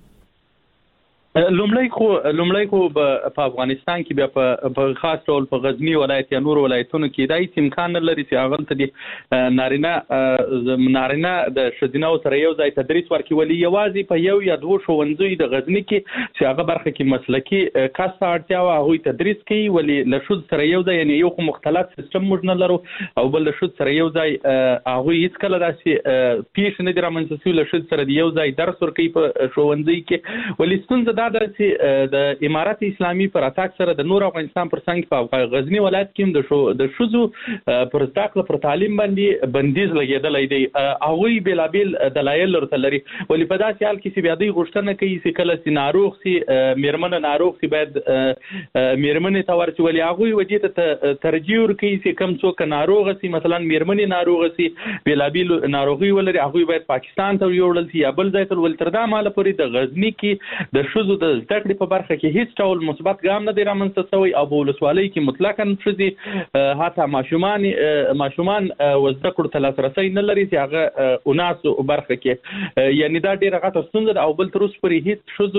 لومړی خو لومړی خو په افغانستان کې بیا په خاص ډول په غزنی ولایت یا نور ولایتونو کې دای امکان لري چې هغه ته د نارینه نارینه د شذینو سره یو ځای تدریس ورکړي ولې یوازې په یو یا دوه ښوونځي د غزنی کې چې هغه برخه کې مسلکی کس اړتیا او هغه تدریس کوي ولې له شذ سره یو ځای یعنی یو خو مختلف سیستم موږ نه لرو او بل له شذ سره یو ځای هغه هیڅ کله داسې پیښ نه درا منځ له شذ سره یو ځای درس ورکوي په ښوونځي کې ولې ستونزه دا ده چې د امارت اسلامي پر اتاک سره د نور افغانستان پر څنګ په غزنی ولایت کې د شو د شوزو پر ذکر پر تعلیم باندې بندیز لګیدلای دی هغه بلابل دلایل لرته لري ولې په داسې حال کې چې بیا د غوښتنه کوي چې کله چې ناروغ سي میرمن ناروغ سي باید میرمن ته ورچ ولې هغه وجې ته ترجیح ورکوي چې کم څوک ناروغ سي مثلا میرمن ناروغ سي بلابل ناروغي ولري هغه باید پاکستان ته یوړل سي یا بل ځای ته ول تر دا مال پورې د غزنی کې د شوزو د تکړه په برخه کې هیڅ ډول مثبت ګام نه دی رامنځته شوی او ولسوالۍ کې مطلقاً شذي حتی ماشومان ماشومان وزده کړو ته لاسرسي نه لري چې هغه اوناس برخه کې یعنی دا ډیره غټه ستونزه او بل تر اوسه پورې هیڅ شذو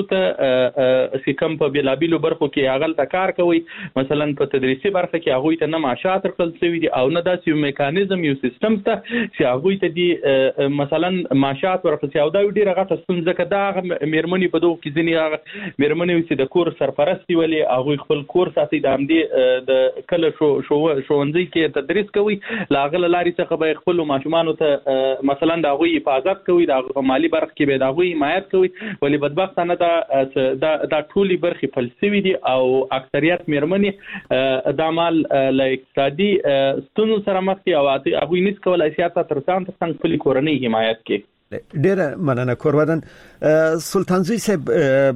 ته سیکم په بلابیلو برخو کې هغه تا کار کوي مثلا په تدریسي برخه کې هغه ته نه معاشات ورکړل شوی دي او نه داسې میکانیزم یو سیستم ته چې هغه ته دي مثلا معاشات ورکړل شي او دا ډیره غټه ستونزه کده میرمنې په دوه کې ځنی هغه میرمنې چې د کور سرپرستی ولې هغه خپل کور ساتي د امدي د کله شو شو شوونځي کې تدریس کوي لاغله لاري څخه به خپل ماشومان ته مثلا د هغه حفاظت کوي د مالی برخه کې به د هغه حمایت کوي ولې بدبختانه دا د ټولي برخه فلسفي دي او اکثریت میرمنې د مال له اقتصادي ستونزو سره مخ دي او هغه نس کولای شي تر څنګه څنګه خپل کورنۍ حمایت کوي. ډیره مننه کورودن. سلطان زوی صاحب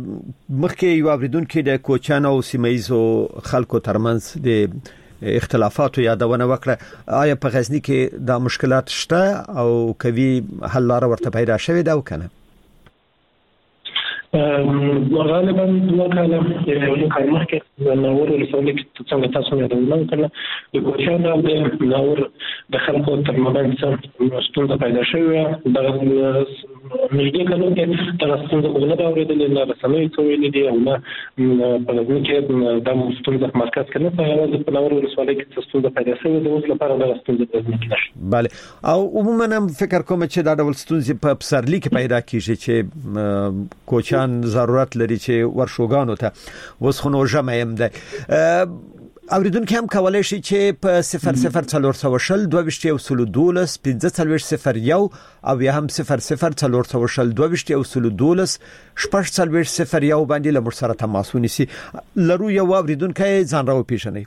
مخکې یو اوریدونکو د کوچان او سیمایزو خلکو ترمنځ د اختلافاتو یادونه وکړه آیا په غزنی کې دا مشکلات شته او کوي حل لاره ورته پیدا شوې ده او کنه؟ غالبا دوه کاله یو کال مخکې د ناور ولسوالۍ کې څنګه تاسو نه درنه کړل د کوچیان او د ناور د خلکو تر مابین څه ستونزه پیدا شوې ده د نږدې کلونو کې تر ستونزه وګڼل اورېدل نه رسمي څوېل دي او نه په لږ کې د ستونزه مرکز کې نه په د ناور ولسوالۍ کې ستونزه پیدا شوې ده اوس لپاره د ستونزه د ځمکې بله او عموما هم فکر کوم چې دا ډول ستونزې په پسرلي کې پیدا کیږي چې کوچیان ضرورت لري چې ورشوګانو ته وس خو نو جمع هم ده اوریدونکو هم کولای شي چې په صفر صفر څلور سو شل دوه ویشت یو سل دولس پنځه څلور صفر یو او یا هم صفر صفر څلور سو شل دوه ویشت یو سل دولس شپږ څلور صفر یو باندې له مر سره تماس ونیسي لرو یو اوریدونکو ځان راو پیژنئ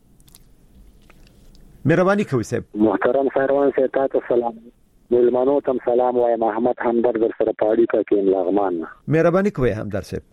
مهرباني کوئ صاحب محترم سروان صاحب تاسو سلام ملمنو تم سلام وای محمد همدرد در سره پاړی کا کې لغمان مهرباني کوئ همدرد صاحب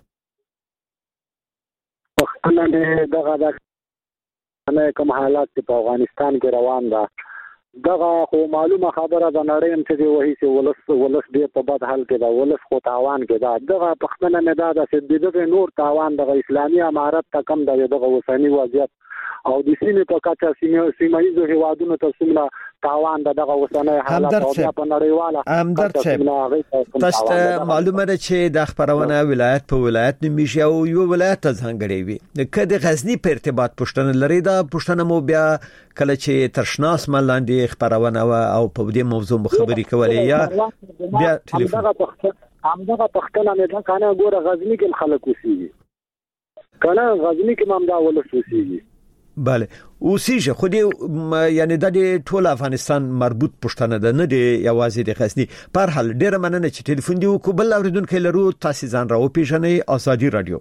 وختونه دغه د نه کوم حالات په افغانستان کې روان ده دغه خو معلومه خبره ده نړۍ هم چې وایي چې ولس ولس دې په بد حال کې ده ولس خو تاوان کې ده دغه پښتنه نه ده چې دغه نور تاوان د اسلامي امارت ته کم ده دغه وسنی وضعیت او د سیمې په کچه سیمه سیمایي هیوادونو ته څومره تاوان دغه وسنه حالات او په نړیواله همدرد صاحب تاسو معلومه ده چې د خبرونه ولایت په ولایت نمیشي او یو ولایت ته ځانګړي وي کله غزنی په ارتباط پښتنه لري دا پښتنه مو بیا کله چې ترشناس ملاندې خبرونه او په دې موضوع خبري کولې یا بیا ټلیفون همدغه پښتنه نه ده کنه ګوره غزنی کې خلک وسیږي کنه غزنی کې مام دا ولس وسیږي بله اوسېږي خو دې یعنی د ټول افغانستان مربوط پښتنه ده نه دی یوازې د غزنی پر حال ډیره مننه چې ټلیفون دی وکړ بل اوریدونکو لرو تاسو ځان راو پیژنئ ازادي رادیو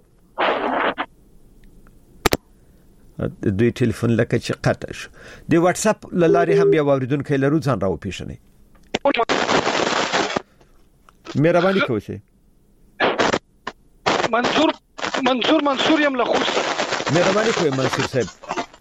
دوی ټلیفون لکه چې قطع شو د واتس اپ لاري هم یو اوریدونکو لرو ځان راو پیژنئ مهرباني کوئ منصور منصور منصور یم له خوست مهرباني کوئ منصور صاحب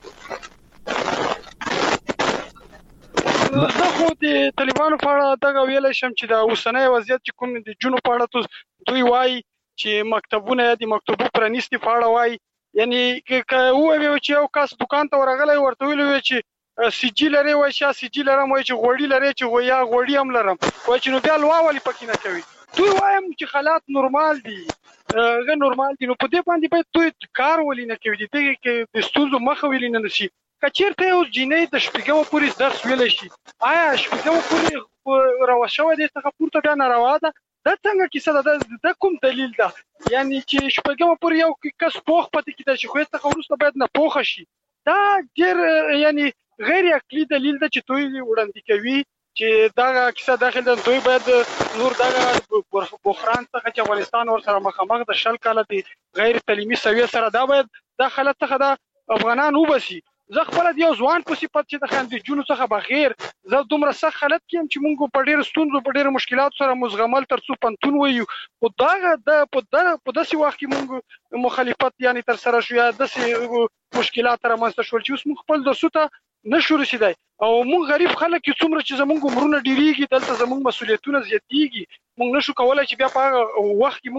زه خو د طالبانو په اړه دا ویل شم چې دا اوسنۍ وضعیت چې کوم د جنو په اړه دوی وایي چې مکتبونه یا د مکتبو پرانیستي په اړه وایي یعنی که وایي چې یو کس دکان ته ورغلی ورته ویل وي چې سجی لري وایي چې سجی لرم وایي چې غوړی لري چې وایي غوړی هم لرم وایي چې نو بیا لوا ولې پکې نه کوي دوی وایم چې حالات نورمال دي غیر نورمال دي نو په دې باندې باید دوی کار ولې نه کوي دغه کې د ستونزو مخه ولې نه نشي کچیرته یو جنې د شپږم پورې درس ویل شي آیا شپږم پورې راوښو دي څنګه پورته بیا ناروا ده دا څنګه کیسه ده د کوم دلیل ده یعنی چې شپږم پورې یو کس پوخ پاتې کیده چې خو څه ورسته باید نه پوخ شي دا ډیر یعنی غیر عقلی دلیل ده چې دوی وړاندې کوي چې دا کیسه داخل ده دوی باید نور دا بحران څخه چې افغانستان ور سره مخامخ د شل کاله دي غیر تعلیمي سویه سره دا باید د حالت څخه د افغانان وبسي زه خپل د یو ځوان په صفت چې د خاندجونو څخه بغیر زه دومره سخت حالت کې چې موږ په ډېر ستونزو په ډېر مشکلات سره مزغمل تر څو پنتون وایو او دا د په داسې وخت کې موږ مخالفت یعنی تر سره شو یا داسې مشکلات رامنځته شول چې اوس موږ خپل د سوته نشو رسیدای او موږ غریب خلک چې څومره چې زموږ عمرونه ډیریږي دلته زموږ مسولیتونه زیاتېږي موږ نشو کولای چې بیا په وخت کې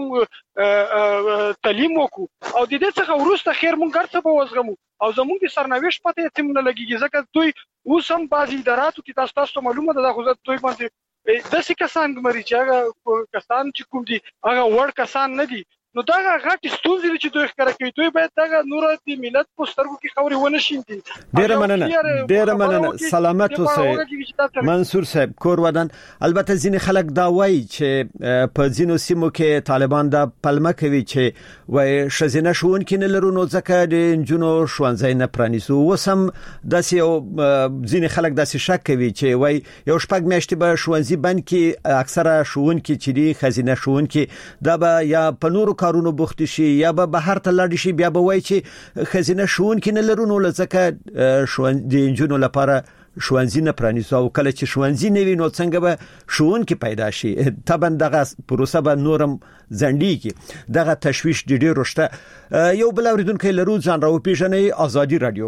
موږ تعلیم وکړو او د دې څخه وروسته خیر موږ ګرځو په وزغمو او زموږ د سرنوشت پته ته موږ لګیږي ځکه دوی اوس هم بعضی اداراتو کې تاسو تاسو معلومه ده خو دوی باندې داسې کسان ګمري چې هغه کسان چې کوم دي هغه وړ کسان نه دي نو دا غټ ستونزې چې دوی ښکاره کوي دوی باید دا نور د ملت په سترګو کې خوري ونه شيندي ډیره مننه ډیره مننه سلامت اوسئ منصور صاحب کور ودان البته ځینې خلک دا وایي چې په ځینو سیمو کې طالبان دا پلمه کوي چې وای شزینه شونکې نه لرو نو ځکه د جنو شوانځای نه پرانیسو وسم داسې یو ځینې خلک داسې شک کوي چې وای یو شپږ میاشتې به شوانځي بند کې اکثره شونکې چې دی خزینه شونکې دا به یا په نورو کارونو بوخت شي یا به بهر ته لاړ شي بیا به وای چې خزینه شونکې نه لرو نو لکه شوان د جنو لپاره شوانځي نه پرانیسو او کله چې شوانځي نه وي نو څنګه به شوونکې پیدا شي طبعا دغه پروسه به نورم ځنډيږي دغه تشويش ډېر رشته یو بل اوریدونکو لرو ځان راو پیژنئ ازادي رادیو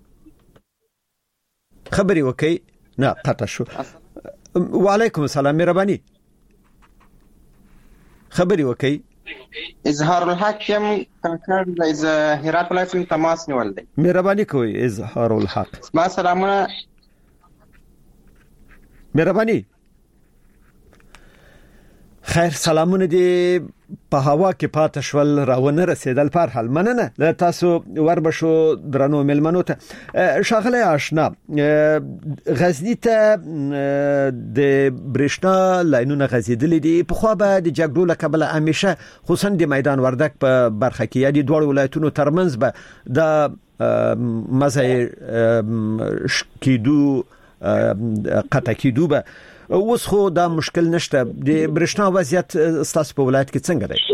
خبري وکي نه قطع شو وعليكم السلام مهرباني خبري وکي اظهار الحق یم کاکړ د هرات ولایت څخه تماس نیول دی. مهرباني کوئ اظهار الحق. ما سلامونه. مهرباني. خیر سلامونه دی په هوا کې پاتې شول راونه رسیدل پر حال مننه له تاسو وربشو درنو ملمنو ته شاغله آشنا غزنی ته د برېښنا لاینونه غزیدلې دي په خو به د جګړو له کبله همیشه خصوصا د میدان وردک په برخه کې یا د دوه ولایتونو ترمنځ به د مزه کېدو قطع کېدو به اوس خو دا مشکل نشته. د برېښنا وضعیت ستاسو په ولایت کې څنګه دی؟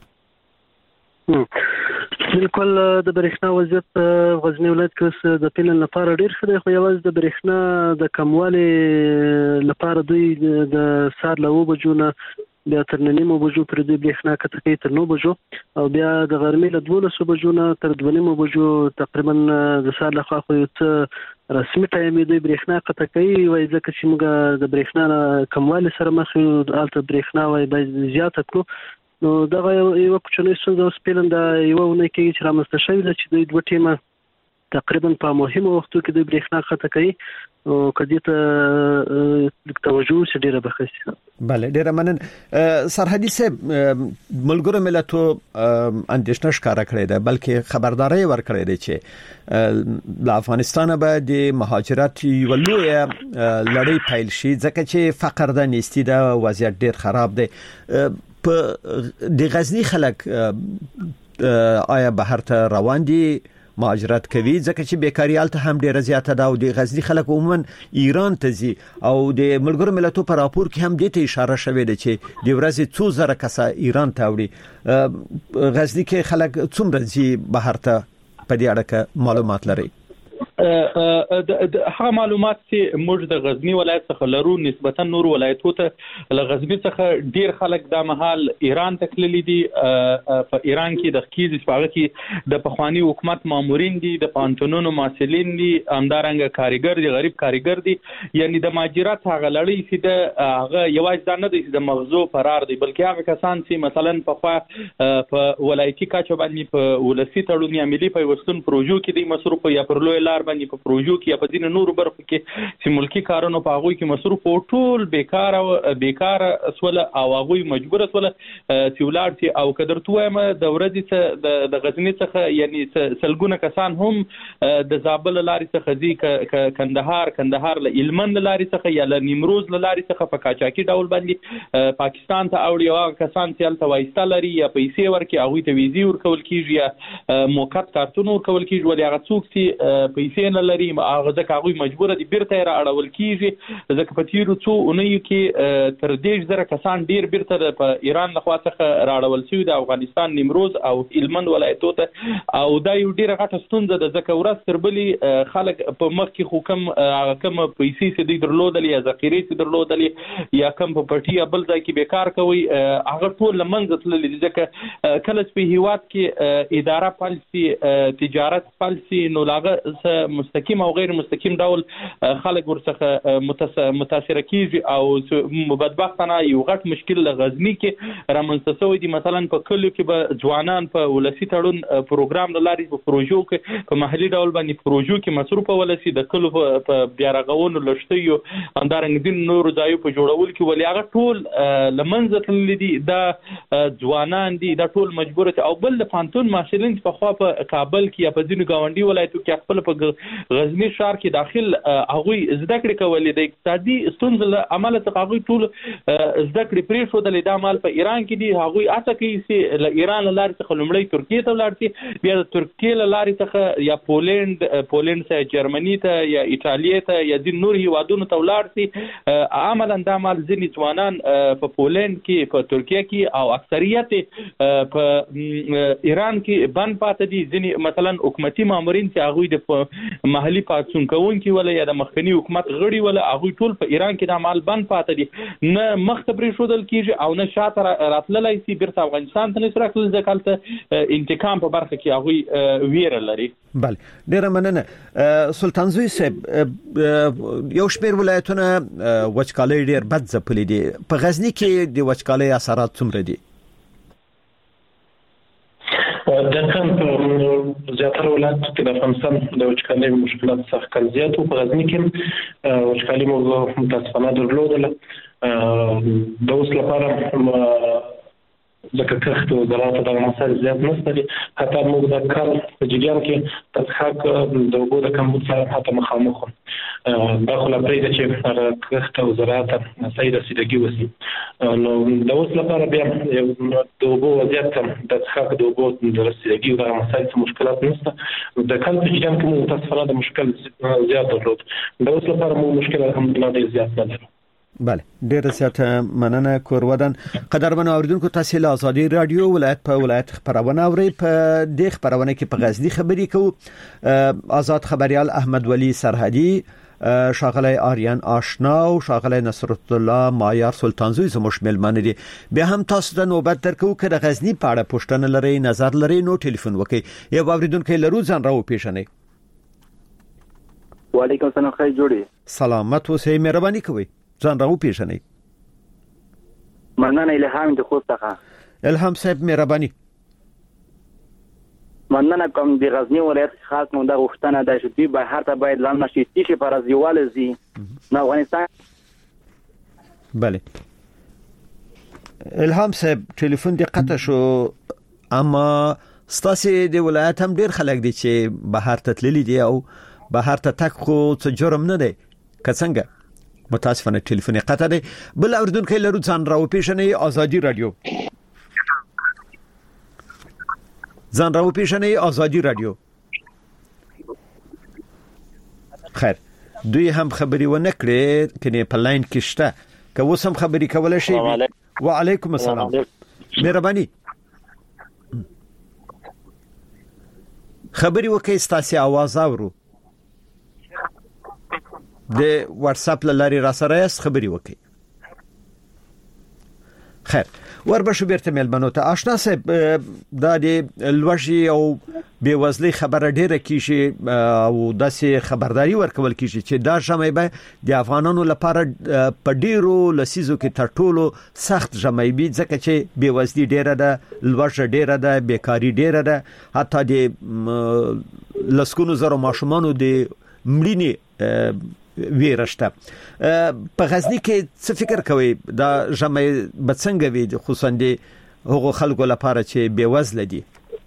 بالکل د برېښنا وضعیت غزنی ولایت کې د پلان لپاره ډیر ښه دی، خو یوازې د برېښنا د کموالي لپاره دوی د سار له و بجو نه بیا تر نیمو بجو پر دوی برېښنا کټکې تر نو بجو او بیا د غرمې له دولسو بجو نه تر دوه نیمو بجو تقریبا د سار له خوا خو یو څه رسمي ټایم دوی برېښنا کټکې وای ځکه چې موږ د برېښنا کموالي سره مخ یو الته برېښنا وای باید زیاته کړو. نو دا یو کوچنی څه د سپیلن د یو نه کې چې رامسته شوی چې دوی دوه ټیمه تقریبا په مهمو وختو کې د برېښنا کټکې او کدی ته توجه ډیره بخښي. بله ډیره منن. سرحدي صاحب ملګرو ملتونو اندېښنه ښکارا کړې ده بلکې خبرداري ورکړې ده چې د افغانستان به د مهاجرت یو لوی لړۍ پیل شي ځکه چې فقر د نيستي د وضعیت ډیر خراب دی. په د غزنی خلک آیا بهر ته روان دي مهاجرت کوي ځکه چې بیکاری الته هم ډیره زیاته ده او د غزنی خلک عموما ایران ته ځي او د ملګرو ملتونو په راپور کې هم دې ته اشاره شوې ده چې د ورځې څو زره کسه ایران ته وړي. غزنی کې خلک څومره ځي بهر ته په دې اړه معلومات لري؟ هغه معلومات چې موږ د غزنی ولایت څخه لرو نسبتا نور ولایتونو ته له غزنی څخه ډیر خلک د محل ایران ته تللي دي. په ایران کې د خکیز شپږ کې د پخوانی حکومت مامورین دي، د پانتونونو مسؤلین دي، همدارنګه کاریګر دي، غریب کاریګر دي. یعنی د مهاجرت هغه لړۍ چې د هغه یوازې نه دي د مغزو فرار دي بلکې هغه کسان چې مثلا په په ولایتي کچه باندې په ولسی تړون یا ملي پیوستون پروژو کې دي مصروف یا پر لوی لار باندې په پروژو کې یا په دین نور برخو کې چې ملکی کارونو په هغه کې مصروف او ټول بیکار او بیکار سول او هغه مجبور سول چې ولار چې او قدر تویم د ورځې د غزنی څخه یعنی سلګونه کسان هم د زابل لارې څخه ځي کندهار کندهار له علمن لارې څخه یا له نیمروز لارې څخه په کاچاکی ډول باندې پاکستان ته اوړي او کسان چې الته وایستا لري یا پیسې ورکي هغه ته ویزي ورکول کیږي یا موقت کارتون ورکول کیږي ولې هغه څوک چې پیسې نه لري هغه ځکه هغه مجبور دي بیرته را اړول کیږي ځکه په تیرو څو اونیو کې تر دې زره کسان ډیر بیرته په ایران له خوا څخه را اړول شوی د افغانستان نیمروز او هلمند ولایتونو ته او دا یو ډیره غټه ستونزه ده ځکه ورځ تر بلې خلک په مخ کې حکم هغه کوم پیسې چې دوی درلودل یا ذخیره چې درلودل یا کوم په پټي بل ځای کې بیکار کوي هغه ټول لمنځه تللي ځکه کله په هیواد کې اداره پالیسي تجارت پالیسي نو لاغه مستقیم او غیر مستقیم ډول خلک ورڅخه متاثر کیږي او بدبختانه یو غټ مشکل غزنی کې رامنځته شوی دی. مثلا په کلو کې به ځوانان په ولسی تړون پروګرام لاري په پروژو کې په محلي ډول باندې پروژو کې مصروف ولسی د کلو په بیا رغونو لشتيو اندارنګ دین نور ځایو په جوړول کې ولې هغه ټول لمنځه تللي دي د ځوانان دي دا ټول مجبور او بل د پانتون ماشلین په خوا په کابل کې یا په ځینو گاونډي ولایتو کې خپل په غزنی ښار کې داخل هغه زده کړې کولې د اقتصادي ستونزو له عمله څخه هغه ټول زده کړې پرې شو د لیدامال په ایران کې دي هغه اته کې چې له ایران لارې څخه لومړی ترکیه ته ولاړ بیا د ترکیه لارې څخه یا پولند پولند څخه جرمني ته یا ایتالیا ته یا د نور هیوادونو ته ولاړ سي عملاً د عمل ځینې ځوانان په پولند کې په ترکیه کې او اکثریت په ایران کې بند پاتې دي. ځینې مثلا حکومتي مامورین چې هغه د محلي پاتون کوونکي ولا یا د مخکنی حکومت غړي ولا هغه ټول په ایران کې د عمل بند پاتې دي نه مختبري شودل کیږي او نه شاته راتللای سي بیرته افغانستان ته نسره کول ځکه انتقام په برخه کې هغه ویره لري. بله ډیره مننه سلطان زوی صاحب. یو شمېر ولایتونه وچکالۍ ډیر بد ځپلې دي په غزنی کې د وچکالۍ اثرات څومره دي؟ د کم په زیاتره ولایتونو کې د افغانستان د وچکالۍ مشکلات سخت کم زیات او په غزني کې وچکالي موږ متاسفانه درلودله. د اوس لپاره ځکه کښت او زراعت د مسایل زیات نشته دي، حتی موږ د کار په جریان کې د څښاک د اوبو د کمبود سره حتی مخامخ دا خو لا پرېږده چې کښت او زراعت صحیح رسیدګي وشي. نو د اوس لپاره بیا د اوبو وضعیت د څښاک د اوبو د رسیدګي او دغه مسایل څه مشکلات نشته. د کال په جریان کې موږ متاسفانه د مشکل زیات درلود. د اوس لپاره موږ مشکل الحمدلله ډېر زیات نه لرو. بله ډیره زیاته مننه کورودن. قدرمنو اوریدونکو تاسو له آزادي رادیو ولایت په ولایت خبرونه اورئ. په دې خبرونه کې په غزنی خبري کوو. آزاد خبريال احمد ولی سرحدي، شاغلی آریان آشنا او شاغلی نصرت الله مایار سلطانزوی زموږ ملمانه دي. بیا هم تاسو ته نوبت درکو که د غزنی په اړه پوښتنه لرئ، نظر لرئ، نو ټلیفون وکړئ. یو اوریدونکو لرو ځان راو پیژنئ. وعلیکم السلام، خیر جوړی. سلامت اوسئ، مهرباني کوئ. ځان راو پیژنئ. مننه الهام د خوست څخه. الهام صاحب مهرباني. مننه کوم د غزنی ولایت خاص نو د غوښتنه د شتي به هر ته باید لاندې شي چې پر ازیواله زی نه افغانستان. بله الهام صاحب ټلیفون دی قطع شو، اما ستاسو د ولایت هم ډیر خلک دي چې بهر ته تللی دي او بهر ته تک خو څه جرم نه دی که څنګه. متاسفانه ټلیفون قطع دی. بل اوریدونکو لرو ځان راو پیژنئ. آزادي رادیو ځان راو پیژنئ. آزادي رادیو. خیر دوی هم خبري ونه کړې کني په لاین کې شته که اوس هم خبري کولای شي. وعلیکم السلام، مهرباني خبري وکړئ. ستاسو आवाज اورو د واتس اپ لاري را سره است خبري وکي. خیر وربشو بیرته ملمنو ته آشنا صاحب د لوږی او بیوزلی خبره ډیره کیږي او داسې خبرداري ورکول کیږي چې دا جمعي به د افغانانو لپاره په ډیرو لسیزو کې تر ټولو سخت جمعي بي ځکه چې بیوزلی ډیره ده، لوږه ډیره ده، بیکاری ډیره ده، حتی د لسکونو زرو ماشومانو د مړینې ویرشته. په غزنی کې څه فکر کوي دا جمعي بڅنګ وي خصوصا د هغو خلکو لپاره چې بیوزل دي؟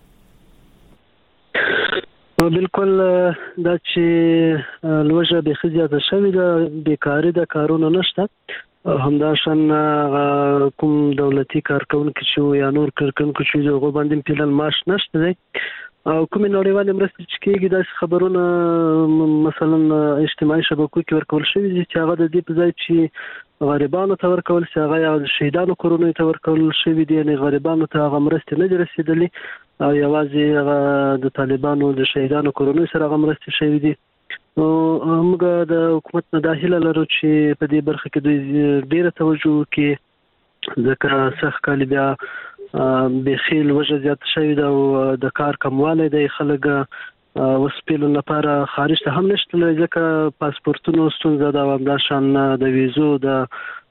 بالکل دا چې لوږه به خزیاته شوې ده، بیکاری د کارونه نشته، همداشان کوم دولتي کارکونکو چې یا نور کارکونکو چې هغه باندې پیلن معاش نشته دی او کوم نړیوال مرستې چې کېږي د خبرونه مثلا اجتماعي شبکو کې ورکول شوی دي چې هغه د دې په ځای چې غریبانو ته ورکول شي هغه یا شهیدانو کورونو ته ورکول شوی دي، نه غریبانو ته هغه مرستې نه رسیدلې او یوازې هغه د طالبانو د شهیدانو کورونو سره هغه مرستې شوی دي. نو موږ د حکومت نه داخله لرو چې په دې برخه کې دوی ډیره توجه کوي ځکه سخت کال بیا بخیل وجه زیات شوی دا او د کار کمواله د خلک وسپیلو لپاره خارج ته هم نشته ځکه پاسپورتونو ستونزه ده او همداشان د ویزو د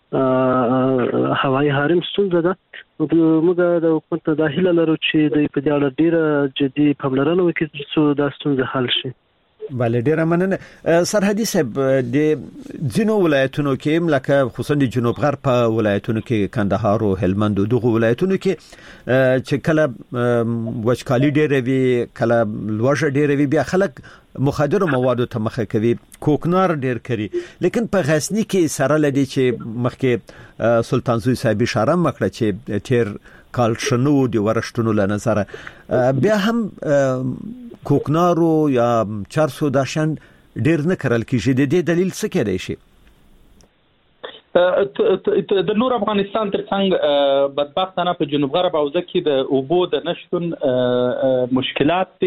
هوایي حریم ستونزه ده. موږ د حکومت داخله لرو چې د په دې اړه ډیره جدي پاملرنه وکړي چې دا ستونزه حل شي. بله ډیره مننه. سرحدي صاحب د ځینو ولایتونو کې لکه خصوصا د جنوب غرب په ولایتونو کې کندهار او هلمند او دغه ولایتونو کې چې کله وچکالي ډیره وي کله لوږه ډیره وي بیا خلک مخدر موادو ته مخه کوي، کوکنار ډیر کوي. لیکن په غزنی کې سره لدی چې مخکې سلطان زوی صاحب اشاره وکړه چې تیر کال شنو د ورشتونو له نظر بیا هم کوکنارو یا چارسو داشان ډیر نه کرل کیږي. د دې دلیل څه کېدای شي؟ د نور افغانستان ترڅنګ بدبختانه په جنوب غرب او ځکه د اوبو د نشټون مشکلات دي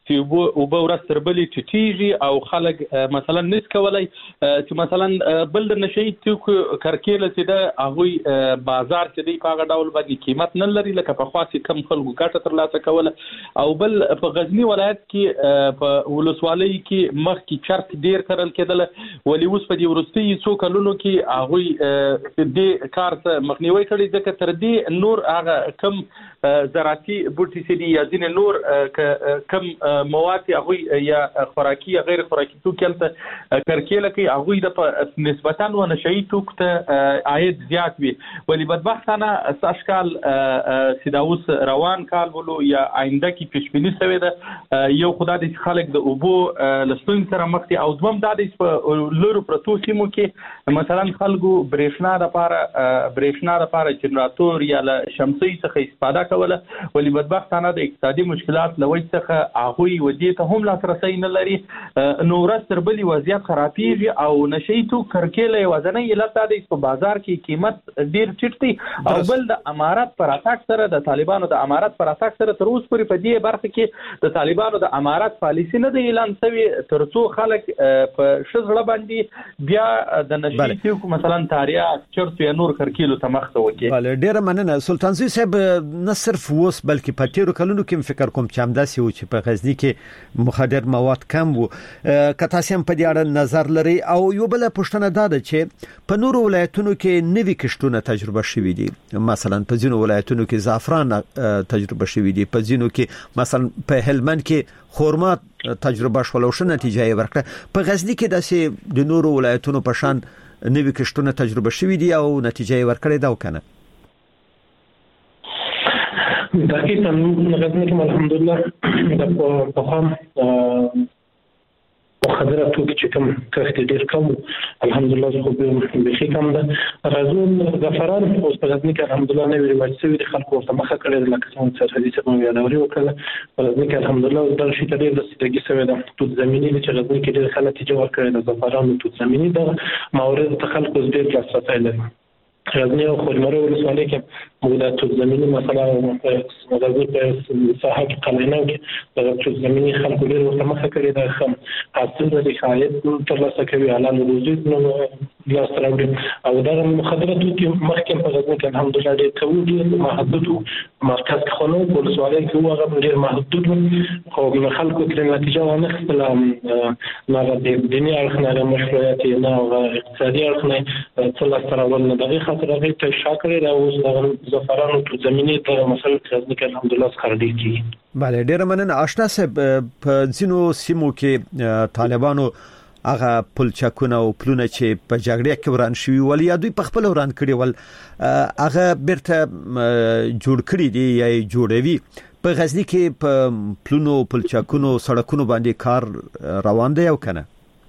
چې وب ورځ تر بلې ټیټیږي او خلک مثلا نس کولای چې مثلا بل د نشي توکو کرکیله چې د هغه بازار چې دی په هغه ډول باندې قیمت نه لري لکه په خاصه کم خلکو ګټه ترلاسه کوله او بل په غزنی ولایت کې په ولسوالۍ کې مخ کې چرګ ډیر کرل کېدل ولې اوس په دې ورستي څو کلونو کې هغه دې کار ته مخنیوي کړی ځکه تر دې نور هغه کم زراعتي بوټي چې دي یا ځینې نور کم مواد هغه یا خوراکي یا غیر خوراکي توکي ته کرکیله کوي هغه د نسبتاً و نشئی توک ته عاید زیات وي ولی بدبختانه ساشکال سیداوس روان کال ولو یا آینده کې پیشبینی شوی ده یو خدای دې خلک د اوبو لستون سره مخ دي او دوم د دې په لورو پروتو سیمو کې مثلا خلکو برېښنا لپاره برېښنا لپاره جنراتور یا شمسي څخه استفاده کوله ولی بدبختانه د اقتصادي مشکلات لوي څخه هغه ودی ته هم لاسرسي نه لري نو ورځ تر بلې وضعیت خرابېږي او نشي تو کرکیله وزنه علت د په بازار کې قیمت ډیر ټیټ دی او بل د امارات پر اتاک سره د طالبانو د امارات پر اتاک سره تر اوسه پورې په دې برخه کې د طالبانو د امارات پالیسی نه دی اعلان شوی ترڅو خلک په شزړه باندې بیا د نشي تو مثلا تاریا چرته یا نور کرکیلو ته مخ ته وکي بله ډیر مننه سلطان زوی صاحب نه صرف ووس بلکې په تیرو کلونو کې فکر کوم چې همداسې و چې په غزنی کې مخدر مواد کم وو کته سم په دې اړه نظر لري او یو بل پښتنه دا ده چې په نورو ولایتونو کې نوي کښتونه تجربه شوي دي مثلا په ځینو ولایتونو کې زعفران تجربه شوي دي په ځینو کې مثلا په هلمند کې خرما تجربه شول او ش نتیجه یې ورکړه په غزنی کې داسې د نورو ولایتونو په شان نوي کښتونه تجربه شوي دي او نتیجه یې ورکړه دا وکنه دقیقاً غزنی کې الحمدلله د په خام په خبره توګه چې کوم کښت ډیر کم الحمدلله خو به بخي کم ده راځون زعفران اوس په غزنی کې الحمدلله نه ویل چې د خلکو ورته مخه کړې لکه څنګه چې حدیث مو یادوري وکړه په غزنی کې الحمدلله د شي ډیر د ستګي سوي ده توت زمینی چې غزنی کې ډیر خلک نتیجه ورکړي د زعفران توت زمینی د مورد تخلق ډیر لاسرسي لري غزنی او خرمره ولسوالۍ کې موږ د توت زمینی مثلا په غزنی په ساحه کې قلعه کې د توت زمینی خلکو ډیر ورته مخه کړې ده خم حاصل د شایعت تر لاسه کوي اعلان وروزي نو لاس راوړي او دا مخدرات کې مخکې په غزنی کې الحمدلله ډیر قوي دي محدود مرکز خونو ولسوالۍ کې هغه ډیر محدود خو خلکو کې نتیجه ونه خپل نه د دنیا اړخنه مشروعیت نه او اقتصادي اړخنه څه لاس راوړل دغه خاطر هغه ته شاکر دا اوس زعفران او زمینی ته مسله غزنی کې الحمدلله ښکار دي کی bale ډیر مننه آشنا صاحب په ځینو سیمو کې طالبانو هغه پلچکونه او پلونه چې په جګړه کې وران شوی ول یا دوی په خپل وران کړی ول هغه بیرته جوړ کړی دی یا جوړوي په غزنی کې په پلونو پلچکونو سړکونو باندې کار روان دی او کنه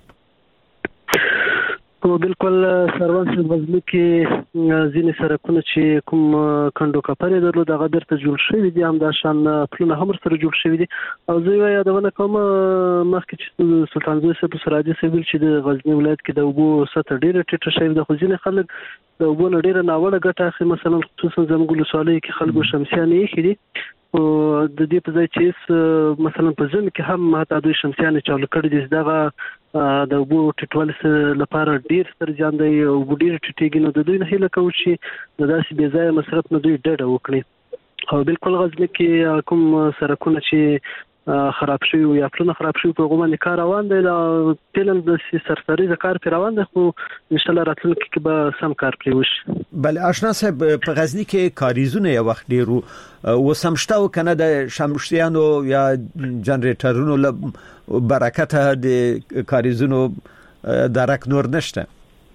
او بالکل سروان په غزنی کې ځینې سرکونه چې کوم کندو کپرې درلود هغه درته جوړ شوی دي هم د شان پلونه هم سره جوړ شوی دي او زه یادونه کوم مخکې چې سلطان زوی صاحب سراجي صاحب چې د غزنی ولایت کې د اوبو سطح ډیره ټیټه شوی د خو ځینې خلک د اوبو ډیره ناوړه ګټه اخلي مثلا خصوصا زموږ ولسوالۍ کې خلکو شمسیانې یې دي او د دې په ځای چې مثلا په ځم کې هم حتی دوی شمسیانې چالو کړي دي دغه د اوبو ټیټوالي لپاره ډیر ستر ځان دی او ډیر ټیټیږي نو د دوی نه هیله کوو چې د داسې بې ځایه مصرف نه دوی ډډه وکړي او بالکل غزنی کې کوم سرکونه چې خراب شوی او یا پلونه خراب شوی په غوښمن کار روان دی دا پلان د سرسري د کار پر روان دی خو ان شاء الله راتلونکي کې به سم کار کوي وش بل آشنا صاحب په غزنی کې کاریزونه یو وخت ډیرو و سمشتاو کنه د شمشتیانو یا جنریټرونو له برکته د کاریزونو درک نور نشته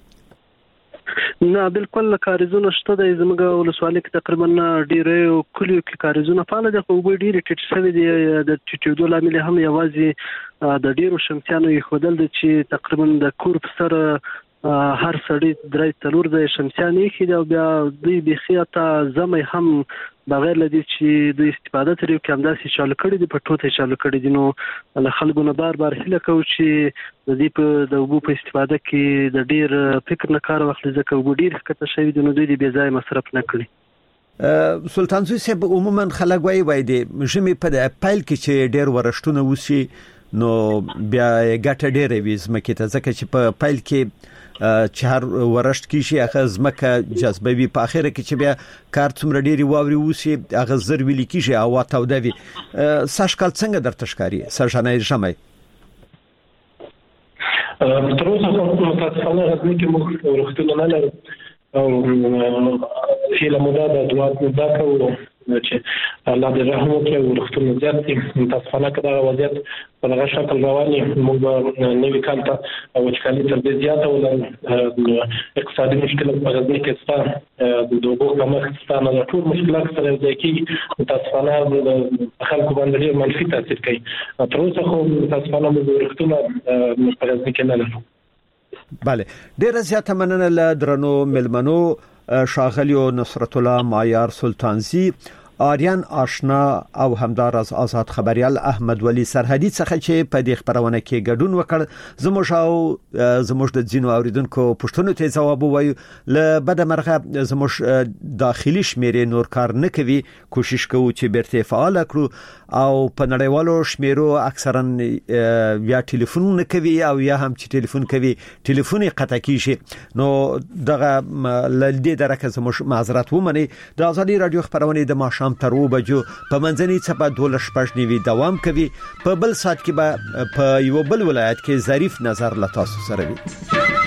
نه بالکل کاریزونه شته د زموږ ولسوالۍ کې تقریبا ډیره کلیو کې کاریزونه فعال دي خو به ډیره ټیټ شوی دي د ټیټېدو لامل هم یوازې د ډیرو شمسیانو یې خودل دي چې تقریبا د کور په سر هر سړی درې تلور د شمسیانې کې دا بیا دوی بخیاته زمې هم بغیر لدی چې د استفاده ترې کوم داسې چالو کړي دي په ټوته چالو کړي دي نو له خلکو نه بار بار هله کوي چې د دې په د وبو په استفاده کې د ډیر فکر نه کار واخلي ځکه وبو ډیر کته شوی دي نو دوی د بې ځای مصرف نه کړي سلطان زوی صاحب عموما خلک وایي وای دي ژمي په پایل کې چې ډېر ورښتونه وشي نو بیا ګټه ډېره وي زمکه ته ځکه چې په پایل کې چې هر ورښت کې شي هغه زمکه جذبوي په اخره کې چې بیا کار څومره ډېری واوري وشي هغه زر ویل کېږي او تاوده وي ساشکال څنګه درته ښکاری سرجنای ژمي تر اوسه کوم تاسو نه غوښتل چې موږ ورښتونه نه لرو او فی المدة د دوات مدة کوو چې الله دې رحم وکړي او ورښتونه زیات دي متاسفانه که دغه وضعیت په دغه شکل رواني موږ به نوي کال ته وچکالي تر دې زیاته ول اقتصادي مشکلات په غزني کې شته د اوبو کمښت شته نو ټول مشکلات سره یو ځای کېږي متاسفانه د خلکو باندې ډېر منفي تاثیر کوي تر اوسه خو متاسفانه موږ ورښتونه په غزني کې نه لرو. بله ډیره زیاته مننه له درنو ملمنو شاغلیو نصرت الله معیار سلطانزی آریان آشنا او همدار از آزاد خبریال احمد ولی سرحدی څخه چې په دې خبرونه کې ګډون وکړ زموږ او زموږ د ځینو اوریدونکو پوښتنو ته ځواب وایو ل بده مرغه زموږ داخلي شمیرې نور کار نه کوي کوشش کوو چې بیرته فعال کړو او په نړیوالو شمیرو اکثرا یا ټلیفون نه کوي او یا هم چې ټلیفون کوي ټلیفون قطع کیږي نو دغه لدې درکه زموږ معذرت ومني د ازادي رادیو خبرونه د ماشام تر و بجو په منځني څپه دولس شپږ نیوي دوام کوي په بل سات کې به په یو بل ولایت کې ظریف نظر له تاسو سره وي.